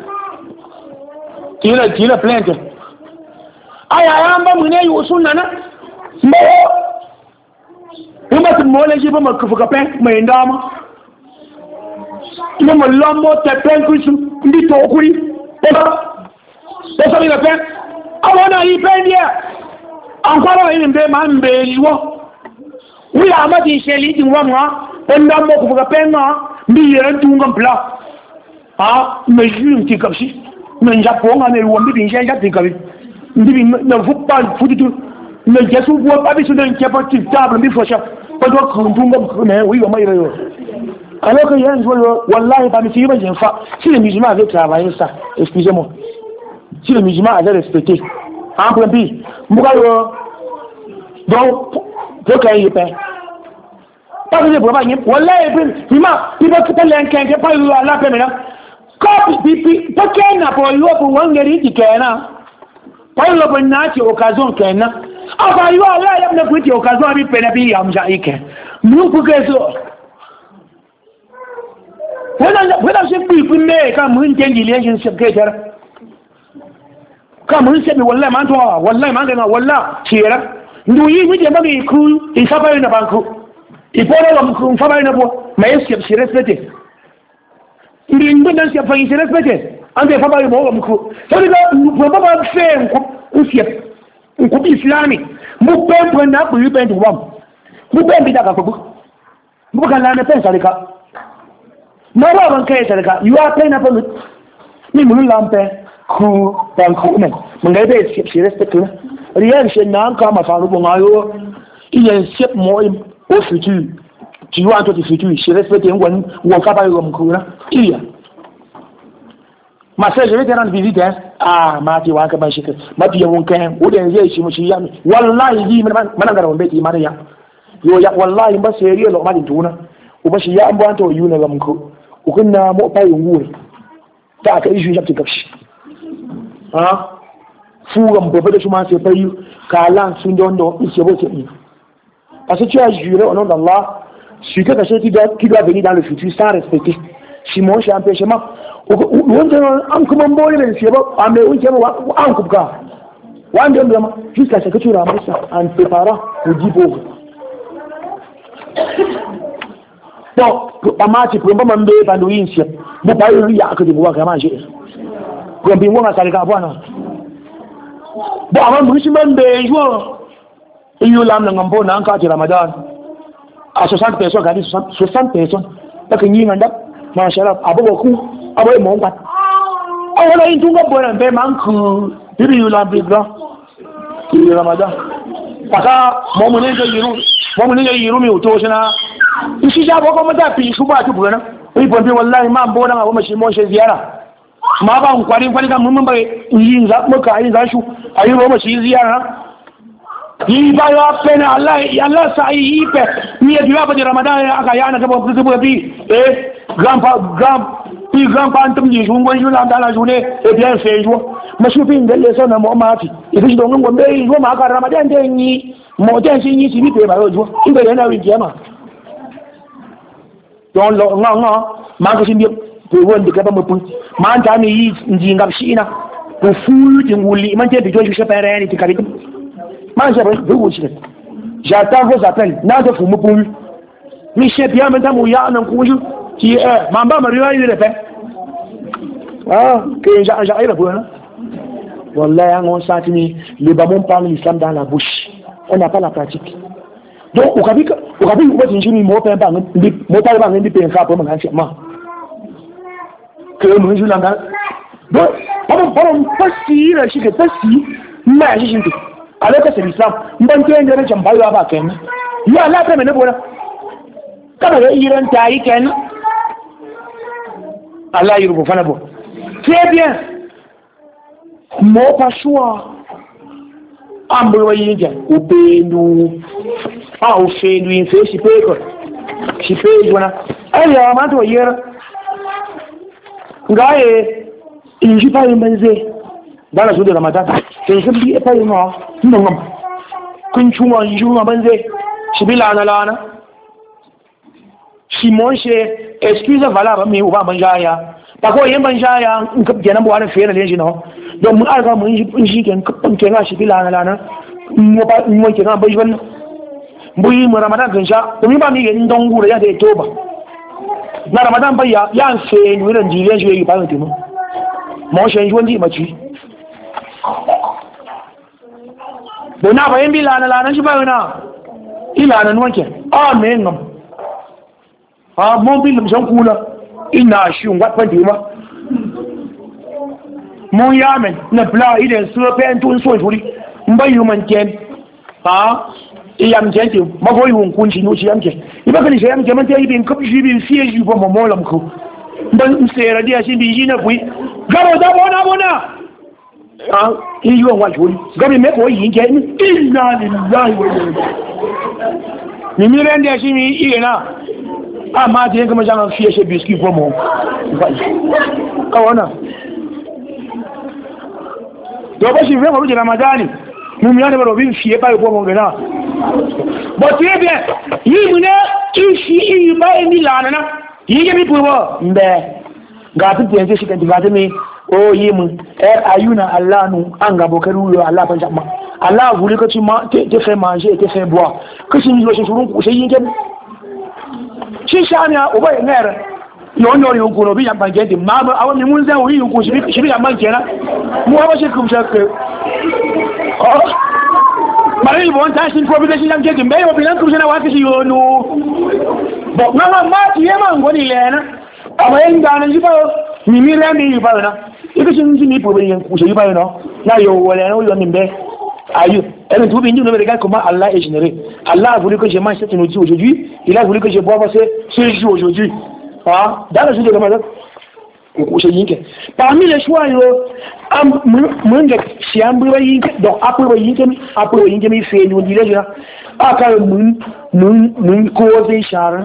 A: tira, tira plainte. Aïe, aïe, mba mune yu sunana. Mbo, mba tu mwole jiba mkufuka pen, mwendama. Mba mlomo te pen kusu, ndi tokuri. Pesa, pesa mi pen. Awana yi pen dia. Ankwara yi mbe ma mbe liwo. Wila amati sheli di mwamwa, penda mbo kufuka pen na, mbi yeren tunga mpla. Ah, mais je suis comme si, mais Japon, on est loin de bien, j'ai déjà dit que ne faut pas foutre tout. Ne je ne vois pas de ce qui est pas table, mais faut ça. Pas de qu'on tombe, mais oui, on m'a dit. Alors que il y a un jour, wallah, pas monsieur, mais j'ai fa. Si les musulmans avaient travaillé ça, excusez-moi. Si les musulmans avaient respecté, en premier, moi, donc, pour qu'il y ait paix. Pas de problème, wallah, il m'a, il va quitter l'enquête, pas la paix maintenant. Quand pipi, pas qu'elle n'a pas eu pour Wangari qui kena, pas eu pour Nati occasion kena. Enfin, il va là, il y a une petite occasion avec Penapi Amjaïque. Nous pour que ça. Voilà, j'ai pu filmer quand vous entendez les gens se quêter. Quand vous savez, Wallah, Mantoa, Wallah, Mangana, Wallah, Tira. Nous y mettons pas les coups, il faut pas une banque. Il faut pas une banque, mais c'est respecté. Il y a une bonne chose à respecter. On ne peut pas le voir comme ça. Ça veut dire qu'on ne peut pas faire un siècle. Un couple islamique. Nous pouvons prendre un peu de pain de bois. Nous pouvons faire un peu de bois. Nous pouvons faire un peu de pain de bois. Nous pouvons faire un peu de bois. Nous pouvons faire un peu de bois. Nous pouvons faire un peu de bois. Nous pouvons faire un peu de bois. Rien que nous avons fait un peu de bois. Il y a un siècle au futur. Tu vois, toi, tu futur, je respecte un peu, ou on capable comme courant. Il y a. Ma soeur, je vais te rendre visite, hein. Ah, ma tu vois, que ma chérie, ma tu y a mon cœur, ou d'un zé, je me suis dit, wallah, il dit, madame, madame, on bête, madame, ya. Yo, ya, wallah, il m'a sérieux, le mal, tout, ou pas si y a un bon temps, you ne l'homme co, ou qu'on n'a pas eu un goût. T'as qu'à y jouer, j'ai capché. Hein? Fou, comme peut être chemin, c'est pas eu, car l'un, c'est une donne, il s'est beau, c'est mieux. Parce que tu as juré au nom d'Allah, ce que quelque chose qui doit, qui doit venir dans le futur sans respecter. Si moi j'ai un empêchement, on comment bon les c'est bon, mais oui c'est bon, on coupe ça. On donne vraiment jusqu'à ce que tu ramasses ça en préparant pour dix pauvres. Donc, pas mal, tu peux pas m'emmener par le winch. Vous pas eu il y a que de boire à manger. Pour bien voir ça les gars voilà. Bon, avant de se m'emmener jour, il y a l'âme dans un bon encadre de Ramadan. À soixante personnes, regardez, soixante personnes. Parce que nous, madame, machallah, à beaucoup, à beaucoup, mon gars. On a une tunga bonne, un peu manque, il y a eu l'ambiance, il y a eu Ramadan. Parce que, mon monnaie de Yéroum, mon monnaie de Yéroum est autour, c'est là. Ici, j'ai beaucoup de temps, puis je suis pas tout pour là. Oui, pour dire, wallah, il m'a bon, on m'a chez moi, chez Ziara. Ma ba, on croit, on croit, on m'a dit, il y a un peu de temps, il y a un peu de Ziara. Il va y avoir peine à Allah, Allah ça y est, il y a du labo de Ramadan, il y a un peu de temps, et grand-papa, grand, puis grand-papa, tout le monde, je dans la journée, et bien fait, je vois. Mais je suis une belle leçon à mon mari. Et puis je donne un peu, je vois ma Ramadan, dernier, mon temps, c'est ni si vite, je vois. Il va y avoir une diamant. Donc, non, non, ma copine, pour voir de quoi me pousse. Ma tante, il dit, il China, pour fouiller, il dit, il m'a dit, je sais pas rien, il dit, moi, j'attends vos appels. N'a de fou, pour lui. Mais je sais bien maintenant où il y a un couille qui est. Maman m'a réalisé le fait. Ah, que j'arrive à voir. Wallah, on sent le bamon parle l'islam dans la bouche. On n'a pas la pratique. Donc, au cas où, au cas où, vous avez une mot, pas un mot, pas un peu pour mon enseignement. Que nous jouons là. Donc, pardon, pardon, pas si, là, je sais pas si, mais je sais. Alors que c'est l'islam, nous avons un peu de temps pour avoir Ken. Il y a là, quand même, quand il y a un taille Ken, Allah il vous fait bon. Très bien. Mon pas choix. Amboyer, au pays, nous, ah, au fait, nous, il fait, si peu, quoi. Si peu, voilà. Allez, on va hier. Gaé, in ji fayin banze dala su da ramadan sai sun bi fayin ma nan ngam kun chuma juma banze shi bila na lana shi mon she excuse vala ba mi uba banjaya ba ko yin banjaya in ka kenan bu wani fere ne shi no don mun aka mun yi shi ken kun kenan shi bila na lana mu ba mu kenan bai wannan bu yi mu ramadan kan sha to mi ba mi yin don gura ya da toba na ramadan bai ya ya fe ni ran jilen shi yi ba ne mu mo she yi wani maci don na bayin bila na lana shi ba na ila na nuwanke amen ngam ha mon bil msan kula ina shi ngwa kwandi ma mon yamen na bla ide so pen tun so juri mbayu man ken ha iyam jenti magoyi won kunci no ci yamke iba kali shi yamke man tayi bin kabi shi bin fiye ji bo mo molam ko ban sera dia shi bi jina bui garo da bona bona ha iyo wa juri gabi me ko yin ke inna lillahi wa inna ilaihi ni mi rende shi mi ina amma da yanka majan fiye shi biski ko mu kawana do ba shi fe mo ramadani mu mi yana robin fiye ba ko mo gana bo tie bien yi mu ne ishi yi ba mi lana na yi ge mi puwo mbe ga tu bien shi kan divate mi o yi mu er ayuna allah nu an ga bokaru yo allah ban jamma allah vuli ko tu ma te fait manger te fait boire que si nous shurun ku sai yin ke shi shania uba ngere yo no yo kuno bi yamba ngende mama awa mi mun zan wi ku shi shi yamba kenan mu ba shi kum shakke oh mari bon ta shi ko bi da shi lam ngende mbe yo bi lan kum shana wa kishi yo no bo mama ma ti yema ngoni lena ama yenga na jiba ni mi rami yi ba na iko shi ni po bi yan ku shi ba no na yo wala no yo ni mbe ayu elle trouve une nouvelle regarde comment Allah est généreux. Allah a voulu que je mange cette nourriture aujourd'hui, il a voulu que je boive ce jour aujourd'hui. Ah, dans le jour de Ramadan. Parmi les choix, am munga si ambura yinke donc après yinke après yinke mi fait nous dire là aka mun mun mun cause chara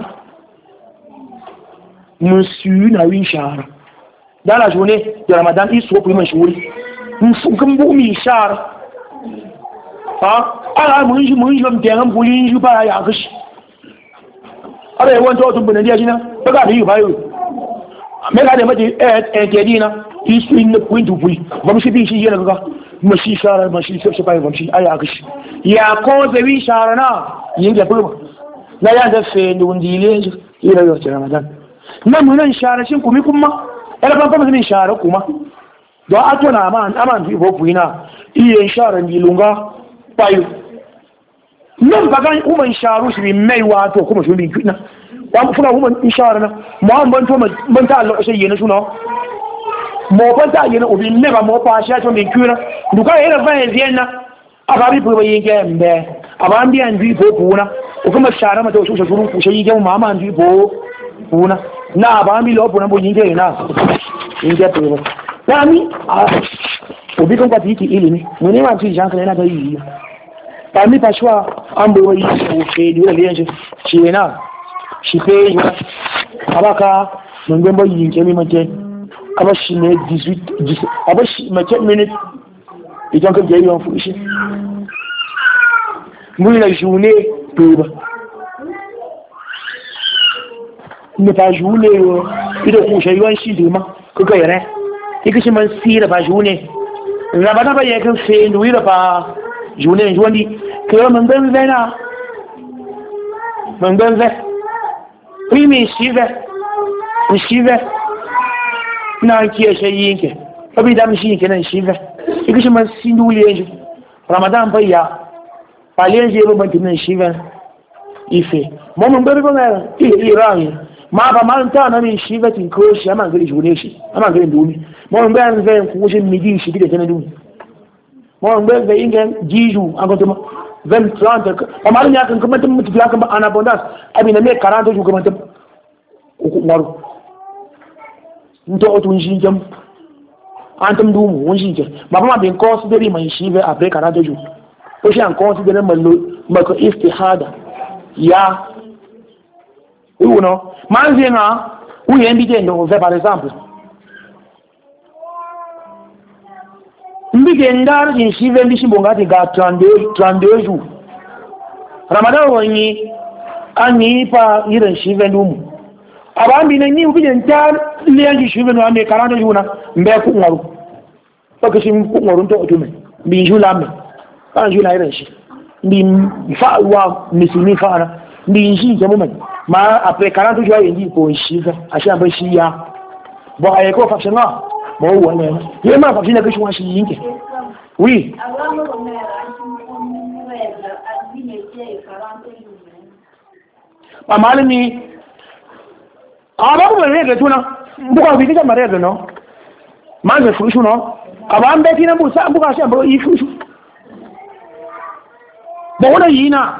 A: monsieur na win chara dans la journée de Ramadan il faut pour manger nous comme vous mi chara ah ala mun ji mun ji mun tengan buli ji ba ya kashi ara yawan to tun bane dia jina ba ga yi ba yo me ga da maji eh eh ke dina isu in point to buli ba mu shi bi shi yana ga mu shi shara ma shi sai ba mu shi aya kashi ya ko da wi shara na yin da fulma na ya da fe ndun dile ira yo Ramadan na mun nan shara shin kuma kuma ala ban ba mun shara kuma do atona ma aman fi bo buina iye shara ndilunga payo nan bagan umman sharu shi mai wato kuma shi bin kina wa kuma umman ishara na mu ban to ban ta Allah sai yana suna mo ban ta yana obi ne ba mo pa sha to bin kina duka yana fa yana aka bi ko yin ke mbe aba mbi an bi ko kuna kuma shara mata so shuru ku sai yin mama an bi ko kuna na ba mbi lo buna bo yin ke na yin ke to tami obi kan kwati ki ilimi mu ne ma ci janka yana ga yi parmi pas choix ambo yi o fe di wala yenje china chipe abaka ngombo yi nkemi mate aba shi ne dix-huit aba shi mate minutes et donc il y a eu un fou ici moi la journée pour ne pas jouer il est couché yo ici demain que que rien et que je m'en sire pas journée la bana ba yekan fe nous il pas journée journée que mon ben vena mon ben ve oui mais chive mais chive na ki ya shayi ke abi da mishi ke nan chive et que je m'en sindu liège Ramadan ba ya pa liège ba ban tin chive ife mo mon ben ba Iran ma ba man ta na min chive tin ko shi ama gari journée shi ama gari dumi mo mon ben ve ku je midi shi da tan dumi mo mon ben ve ingen jiju an ko vingt trente amma ne kan kuma tun mutu kan ba ana bondas abi na me karanta ju kuma tun ku waru nto otun shi jam an tum dumu won shi ke baba ma bin consider man shi ve après karanta ju ko shi an consider man lo mako istihada ya uno man zena u yendi de ndo par exemple bi ke ndar din shi vendi shi bonga de ga trente-deux jours ramadan wani ani pa irin shi vendi mu aba mi nan ni bi den ta liyan shi vendi ame karano juna mbe ku ngaru to shi ku ngaru to to me bi jula me kan jula irin shi bi fa wa misini fa ana bi shi ke mu ma après quarante jours yin ko shi fa a sha ba shi ya ba ai ko fa shanga mo wona ye ma fa shi na kishi wa shi yinke oui ba malami aba ko ne ga tuna buka bi ga mare ga no ma ga fushu no aba an beti na busa buka sha ba yi fushu ba wona yina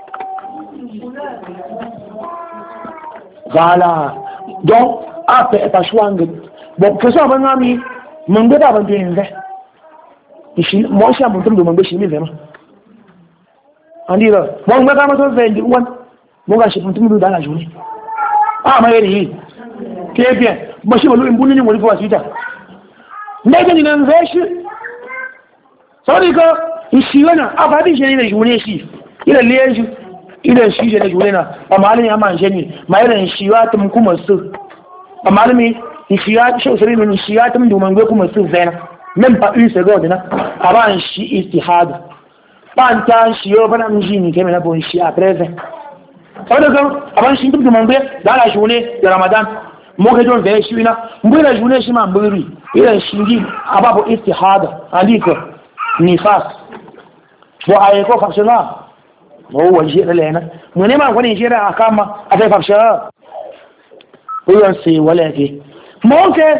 A: voilà donc après ta chouang bon que ça va ngami mon gars avant de inve ici moi je mon truc de mon gars chimi vraiment andi là mon gars ma so fait one mon gars je mon truc dans la journée ah ma yeri très bien moi je me mbuni ni mo faut asita ndege ni nanveshi sorry que ici wana abadi je ni journée ici il est liège idan shi je da jurena a malami ya manje ni ma irin shi ya tum kuma su a malami shi ya shi usari min shi ya tum duman gwe kuma su zaina même pas une seconde na avant shi istihad ban ta shi yo bana mji ni kemen na bon shi après vingt saboda kan avant shi tum duman gwe da la journée de Ramadan mo ga don da shi na mbu la journée shi ma mburi irin shi gi ababo istihad aliko nifas wa ayeko fashala هو الشيء اللي هنا من ما يكون يشير أحكام أتفهم شيء وينسي ولا كي ممكن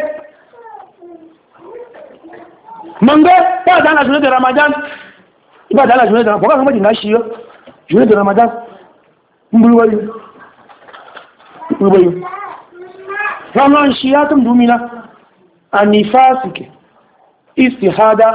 A: من ده بعد أنا جنود رمضان بعد أنا جنود رمضان فقط ما تنقل شيء جنود رمضان مبلوي مبلوي رمضان شيئاتهم دومينا النفاسك استحادة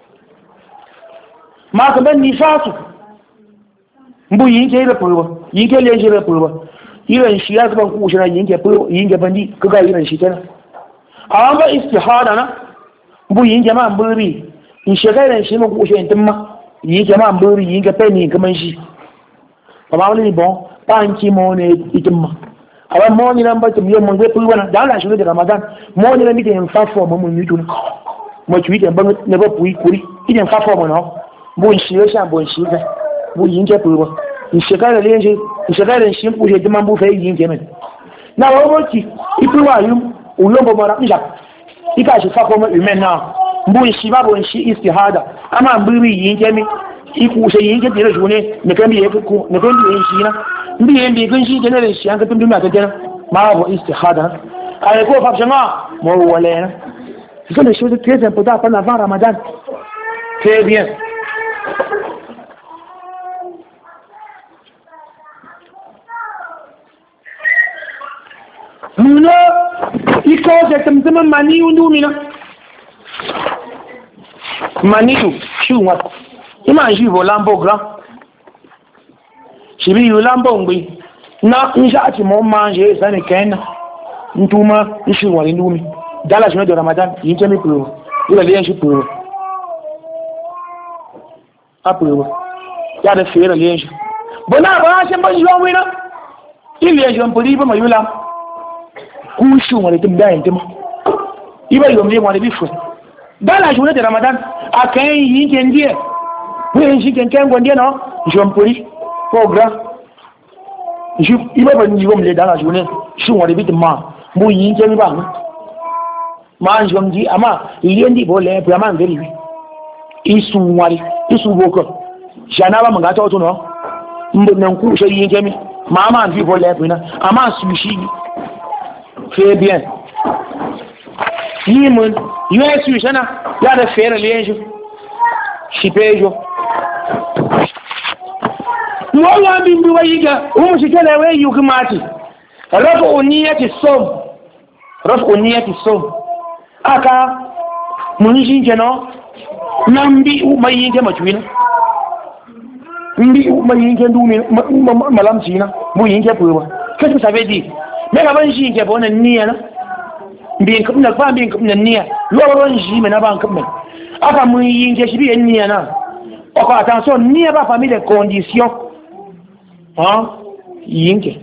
A: ما كمان نفاسك mbu yinke ira pulwa yinke lenje ira pulwa iran shi ya zuban ku shira yinke pulwa yinke bandi kaga iran shi tana amma istihada na mbu yinke ma mburi in shegairan shi mu ku shi intimma yinke ma mburi yinke peni kaman shi amma wani bon panki mo ne itimma amma mo ni nan ba tum yamma zai pulwa na da Allah shi da Ramadan mo ni nan mite in fa fo mo mun yutu mo tuite ban ne ba puyi kuri idan fa fo mo no bon shi ya sha bon shi ga bu yinke pulwa in shekara lenje in shekara shin kuje diman bu fa yinke men na wo moki ipulwa yum ulombo mara nja ika shi fa ko mo men na bu shi ba bon shi istihada ama mbiri yinke mi iku she yinke dire june ne kan bi yake ko ne kan bi shi na mbi yen bi kan shi genere shi an ka tum dumi aka jana ma bo istihada ay ko fa shanga mo wala na c'est des choses très importantes pendant avant Ramadan très bien. Muna iko je tumtuma mani undumina mani tu chunwa ima jivo lambo grand chibi lambo ngbi na njati mo manje sane kena ntuma nchunwa ndumi dala journée de Ramadan yinje mi pro ila liyen shi pro apro ya de fere liyen shi bona ba shan ban jiwa wina ile jon poli ba mayula kushu wale tumda intima iba yomle mwana bifu dala journée de Ramadan akan yinje ndiye we shi kenken gonde no jompuri program ju iba ban yom le dala journée shu wale bitima mu yinje mi ba ma njomdi ama yendi bole brama ngeli isu wale isu boko jana ba manga to no mbo nan ku she yinje mi mama ndi bole bina ama sushi très bien. Yimon, you are Sushana, you are the fair liege. She pays you. No one been doing whom she tell away you come at it. A lot of near to some. Rough on near to some. Aka Munishin Jano, Nambi Umayinka Machwina. Mbi Umayinka do me, Malam China, Muyinka Puma. Qu'est-ce que ça veut dire? Mais avant j'y ai bon niya na bien comme na pas bien comme niya lo ron ji me na ban comme aka mu yinke shi bi ni na o ko attention ni ba famille les conditions hein yinke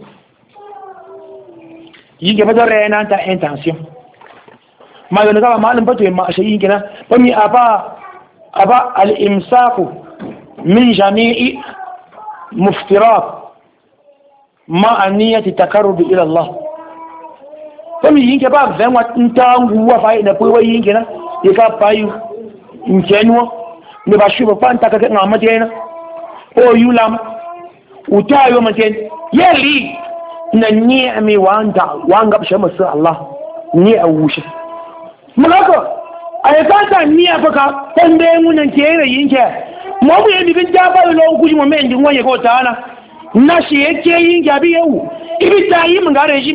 A: yinke ba dore na ta intention ma yo ga malum ba to ma shi yinke na ba mi aba aba al imsak min jami'i muftirat ma aniyati takarrub ila Allah fami yinke ba zan wa ntangu wa fa ina po yinke na e ka payu nkenwo ne ba shuba panta ka nga matena o yulam utayo maten yeli na ni ami wanda wanga bisha masu Allah ni a wushe mulaka ay kanta ni afaka tande munan kere yinke mo bu yebi bin jaba lo kuji mo mendi ngoye ko tana na shi yake yinke abi yau ibi tayi mun ga rejim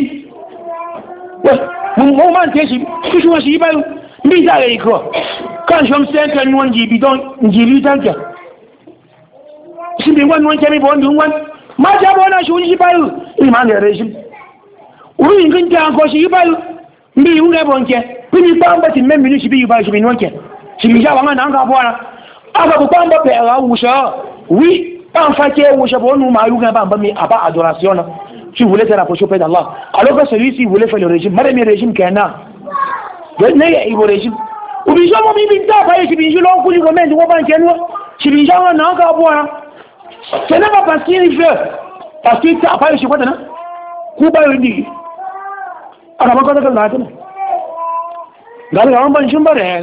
A: mun mo man teshi kishuwa shi bayu mbi ta yi ko kan shom sen kan won jibi don jibi tanka shi bi wan won kemi bon dun wan ma ja bona shi woni bayu iman ya rejim uri ngin ta ko shi bayu mbi unga bonke kuni bamba ti mem minu shi bi bayu shi bi nonke shi mi ja wanga na nga bona aka bu bamba pe ga wusha oui en fait que wusha bonu ma yu ga bamba mi aba adoration si vous voulez faire la prochaine paix d'Allah alors que celui-ci voulait faire le régime madame le régime kana ne ya ibo régime ubisha mo bibi nta pa yi bibi lo ku ni ko men wo ban kenwo si bibi jawa na ka bo ara c'est pas parce qu'il fait parce que ta pa yi ko dana ku ba yi ndi ara ba ko da na ta gal ga ban shun bare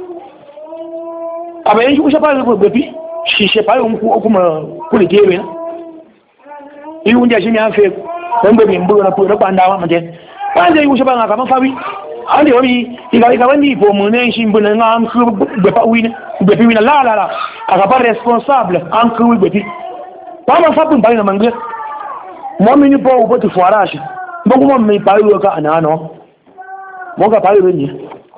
A: aba yi ku sha pa ko bebi shi she pa yi ku kuma ku ni tebe na yi unja shi mi an fe ko mbe mi mbu na pu na pa ndawa mate pa je ku sha ba ka ma fabi ande wami iga iga wandi po munen shimbuna ngam ku be pa wina be pi wina la la la aga pas responsable en ku be pi pa ma fa pun ba na mangre mo mi ni po o potu foarage mo ko mo mi pa yo ka anano mo ga pa yo ni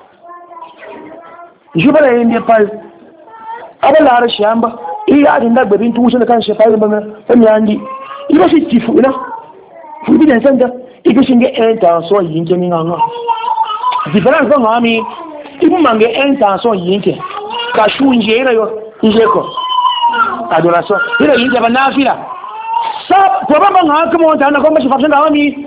A: jubala ende pa aba la ra shamba iya dinda be bin tu shi kan shi pa yo ba fa mi andi iba shi tifu na fu bi den sanda iga shinge enta so yin ke ni nganga différence ko ngami ibu mange intention yinke ka shunje ira yo njeko adoration ira yinke ba nafila sa ko ba nga ko mo tana ko ba shi fa tanda wami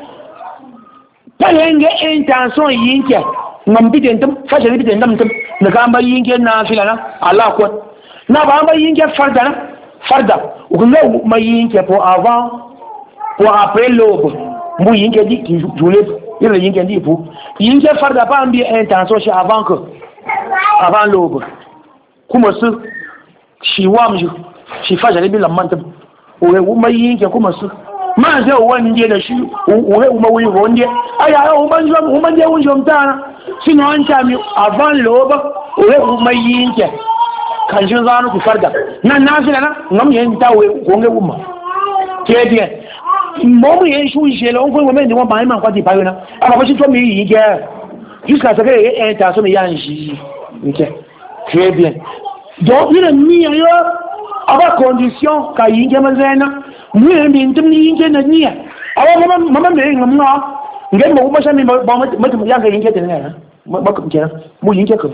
A: palenge intention yinke ngam bidentum fa je bidentum tum na ka ba yinke nafila na Allah ko na ba ba yinke farda na farda ko ngo ma yinke pour avant pour après l'aube mu yinke di ki jule ira yinke ndi pour yinke farda pa ambi intention shi avant que avant l'aube kuma su shi wamju shi faja ne bi lamman ta owe uma yinke kuma su ma je wanje da shi owe uma wi wonde aya o man jo o man je wonjo mtana sino anta mi avant l'aube owe uma yinke kan jin zanu ku farda nan nafila na ngam yen tawe ko nge uma ke bien mo mu yen shu je lo ko mo men won ba ma kwa ti payo na aba ko si to mi yi je jusqu'à ce que e ta so mi yan ji ok très bien donc il ni yo aba condition ka yi je ma zena mu yen bi ntum ni je na ni aba mama mama me ngam na ngem mo ma shami ba ma ma yan ga yin je de na ma ko je mu yin je ko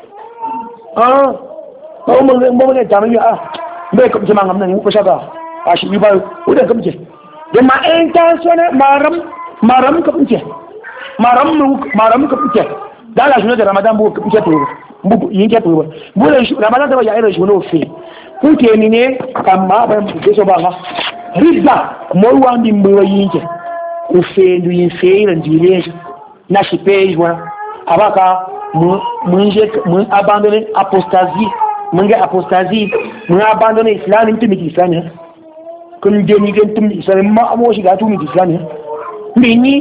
A: ah ba mo mo ne ta mi ah me ko je ma ngam na ni ko shaba a shi ba u da kamje da ma intention maram maram kamje maram maram kamje da la journée de Ramadan bu kamje to bu yin ke to bu le Ramadan da ya ira journée ofi ku ke ni ne kamma ba ke so ba ha ridda mo wandi mbo yin ke u fe ndu yin fe ira ndile na shi page wa abaka mu mun je mun abandonner apostasie mun ga apostasie mun abandonner islam into mi islam kun je ni gen tum islam ma amo shi ga tu mi islam mi ni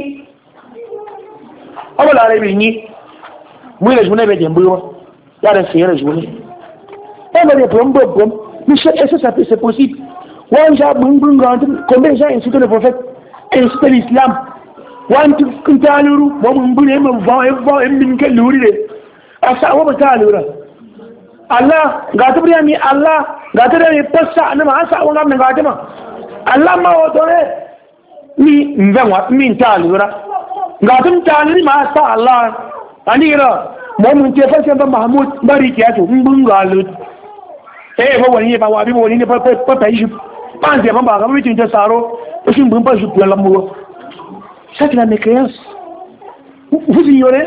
A: awala re mi ni mu le journée be dembo ya da c'est la journée on va les prendre bon mais c'est ça c'est possible wan ja bun bun ga combien de gens insultent le prophète insultent l'islam wan tu kuntaluru mo mun bune mo va va min ke luri de asa wa ba talura Allah ga tabriya mi Allah ga tabriya mi passa na ma asa wa ngam ga tama Allah ma o tore mi nvenwa mi talura ga tum taluri ma asa Allah anira mo mun te fa sai ba mahmud bari ki ato mbun galut eh ba wani ba wa bi wani ne fa fa fa shi ban je ban ba ga mutin ta saro shin bun ba shi kula mu ça c'est la mécréance vous ignorez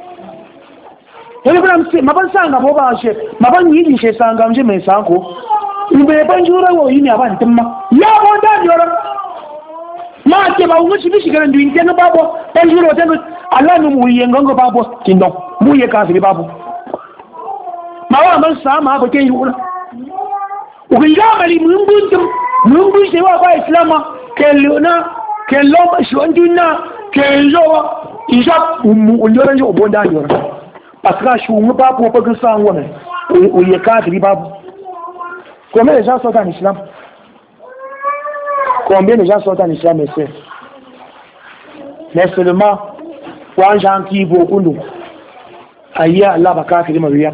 A: ele kuna mse mabansanga bo bashe mabanyiji she sanga mje mesanko ibe banjura wo yini abantu ma yabo ndajora mate ba ungushi bishigana ndu inteno babo banjura otendo alanu muye ngongo babo kindo muye kazi babo mawa mansa ma ko ke yura ukijama li mungu mungu she wa ba islama kelona keloma shondina kelo ijak umu ulyora nje obonda yora parce que je suis un peu pour que ça en ait où il y a quatre ribables. Combien de gens sont en islam? Combien de gens sont en islam, messieurs? Mais seulement pour un gens qui vont au nous aïe Allah va quatre ribables rien.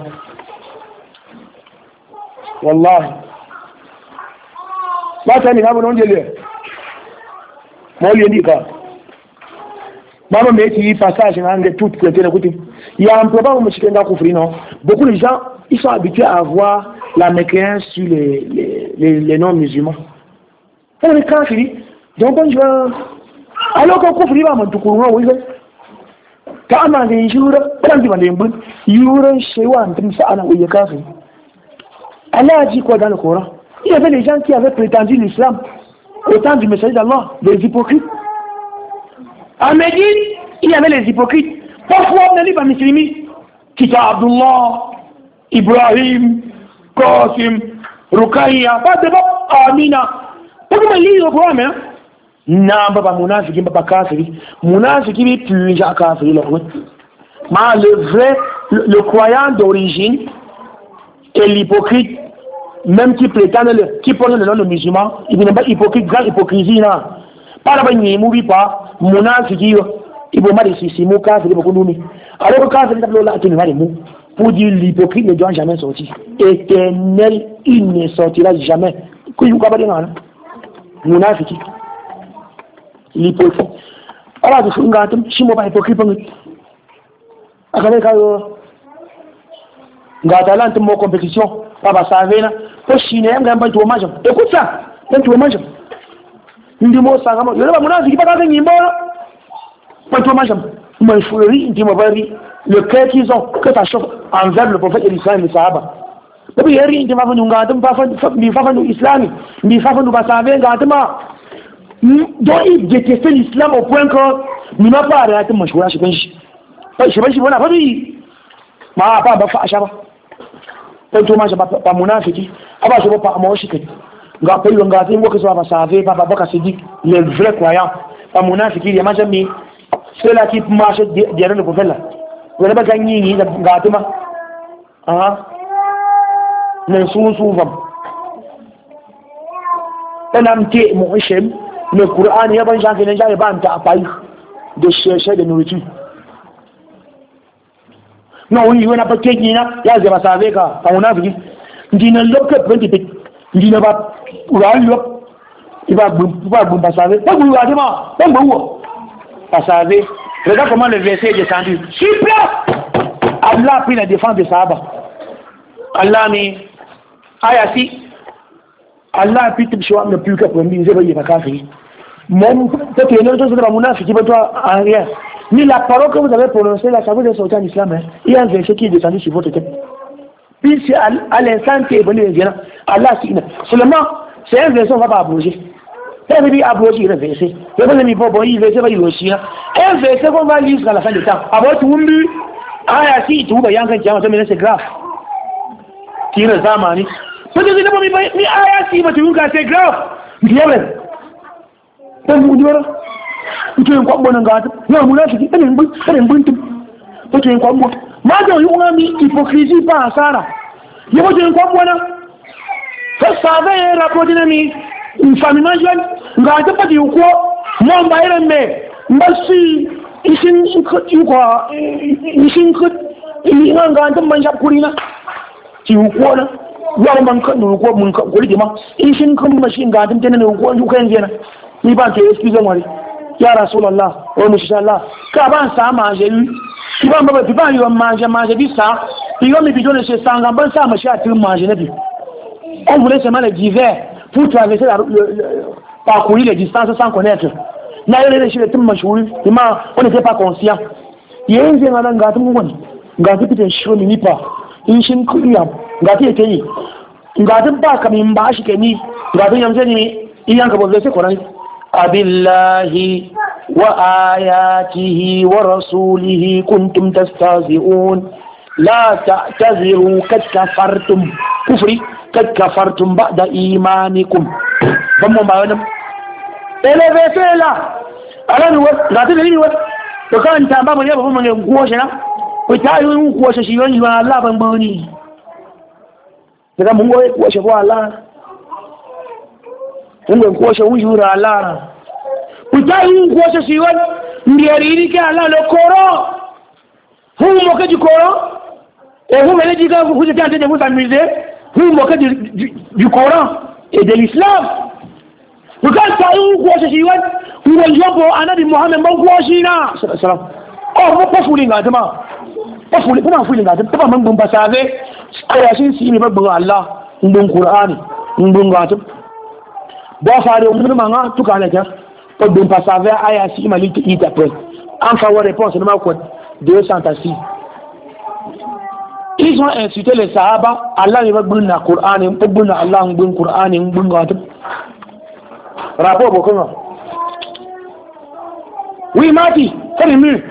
A: Wallahi ma ta ni ga bon dieu mo lui dit quoi maman me dit passage en anglais tout côté de côté. Il y a un problème au non. Beaucoup de gens ils sont habitués à voir la mécréance sur les, les, les, les non-musulmans. On est kafiri. Donc, je alors qu'on couvre, il va me tout courir, oui. Quand on a des jours, quand on a des jours, il y aura chez moi un peu ça, on a eu kafiri. Allah a dit quoi dans le Coran? Il y avait des gens qui avaient prétendu l'islam au temps du messager d'Allah, des hypocrites. En Médine, il y avait les hypocrites. Parfois, on a dit par musulmi, Kita Abdullah, Ibrahim, Qasim, Rukaiya, pas de bon, Amina. Pourquoi il lit le programme, hein? Non, papa, Mounafiki, papa Kafiri. Mounafiki, il plus Jacques Kafiri, mais le vrai, le, le croyant d'origine et l'hypocrite, même qui prétend, le, qui porte le nom de musulman, il n'est pas hypocrite, grande hypocrisie, non. Pas la bannière, il ne pas, Mounafiki, il faut mal ici, c'est mon cas, c'est beaucoup de alors que quand c'est là, tu ne vas pas pour dire l'hypocrite ne doit jamais sortir. Éternel, il ne sortira jamais. Qu'est-ce que vous avez dit? Mon affiche. L'hypocrite. Alors, je suis un gars, je suis pas hypocrite. Je suis un gars, je suis en compétition. Papa, ça va, pour Chine, je suis un peu de hommage. Écoute ça, un peu de hommage. Je dis moi, ça va, je ne sais pas, mon affiche, pas de pas de hommage. Mais il faut le cœur qu'ils ont, que ça chauffe envers le prophète et l'islam et le sahaba. Depuis hier, il m'a fait nous garder, il m'a fait nous islam, il m'a fait nous passer garder. Donc il détestait l'islam au point que il m'a pas arrêté mon choix. Je sais pas si vous l'avez dit. Ma pas pas pas chaba. Pas tout mal, pas pas mon affaire. Aba je veux pas moi aussi que. Nga pas eu ngati ngo que ça va sauver, papa Baka se dit les vrais croyants. Pas mon affaire, il y a même jamais. Ceux-là qui marchent derrière le prophète là. Vous n'avez pas gagné, il y a gâté ma. Ah. Mais souvent. On a mis mon chem, le Coran, il y a des gens qui n'ont jamais pas de chercher de nourriture. Non, oui, on n'a pas gagné, il y a des gens qui savent quoi. On a vu. Il n'y a pas de petit. Il n'y a pas de. Il va vous passer. Pas vous regardez moi. Pas vous. Passer. Regarde comment le verset est descendu. Super! Allah a pris la défense des Sahaba. Allah mais ayasi. Allah a pris tout choix ne plus que pour me dire il va kafir. Même peut-être que nous sommes dans mon affaire qui va toi en rien. Mais la parole que vous avez prononcée là, ça vous est sorti en islam. Hein? Il y a un verset qui est descendu sur votre tête. Puis c'est à, à l'instant qui est venu Allah c'est seulement c'est un verset on va pas abroger. Ça veut dire abroger le verset. Le verset n'est pas bon, il verset va y aussi. Un verset qu'on va lire jusqu'à la fin du temps. Avant tout le monde, ah si tout va y avoir un mais c'est grave. Qui le zamani. Peut-être que vous mais ah si tu vois c'est grave. Bien vrai. Pas vous dire. Tu es quoi bon ngata. Non, mon affaire, elle est bonne, elle est bonne. Tu es quoi bon. Majo yunga mi hypocrisie pas sana. Yebo tu es quoi bon. Ça savait rapporter mi une famille jeune, ngata pas du quoi. Moi mbaire me. Mbasi isin quoi isin ko ini ngata manja kurina. Ti ko na. Yawo man kan ko mun ko di ma. Isin ko machine ngata tenen ko ko kan jena. Ni ba ke excuse moi. ya Rasulallah, oh Mouchallah, quand ça manger lui, tu vas me dire, il va manger, manger du ça, il va me dire de ce sang, bon ça, monsieur a tout mangé. On voulait seulement le divers pour traverser la, le, le, parcourir les distances sans connaître. Là, il est chez les trucs machouris, on n'était pas conscient. Il y a un zéro dans le gâteau, gâteau peut être chaud, mais pas. Il y a un couillon, gâteau est payé. Gâteau pas comme une bâche qui est mis, gâteau y a un zéro, il y a un peu de ce qu'on a. Abillahi wa ayatihi wa rasulihi kuntum tastahzi'un la ta'taziru kad kafartum kufri kad kafartum ba'da imanikum. Vamos ba wannan eleve sai la alan wa la ta ni wa to kan ta ba mu ne ba mu ne ko shi na ko ta yi ko shi shi wani ba Allah ban bani daga mun go ko shi ko Allah mun ko shi mun jura Allah ko ta yi ko shi shi wani ndiyari ni ke Allah le koro hu mo ke di koro e hu mele di ga hu ta ta vous amuser hu mo ke du du Coran et de l'islam. Bukan tahu kuasa siwan, bukan jopo anak di Muhammad mau kuasa na. Salam. Oh, mau apa fuling ada mah? Apa fuling? Kenapa fuling ada? Tapi memang bumpa sahaja. Ayat ini sih memang bang Allah, bang Quran, bang Quran. Bahasa ada umur mana tu kan aja. Tapi bumpa sahaja ayat ini malah kita pun. Angka wa réponse nama kuat deux cent six. Ils ont insulté les Sahaba. Allah il va brûler le Coran, il va brûler Allah, il va brûler le Coran, il va brûler le rapport beaucoup. Oui, Mati, c'est le mieux.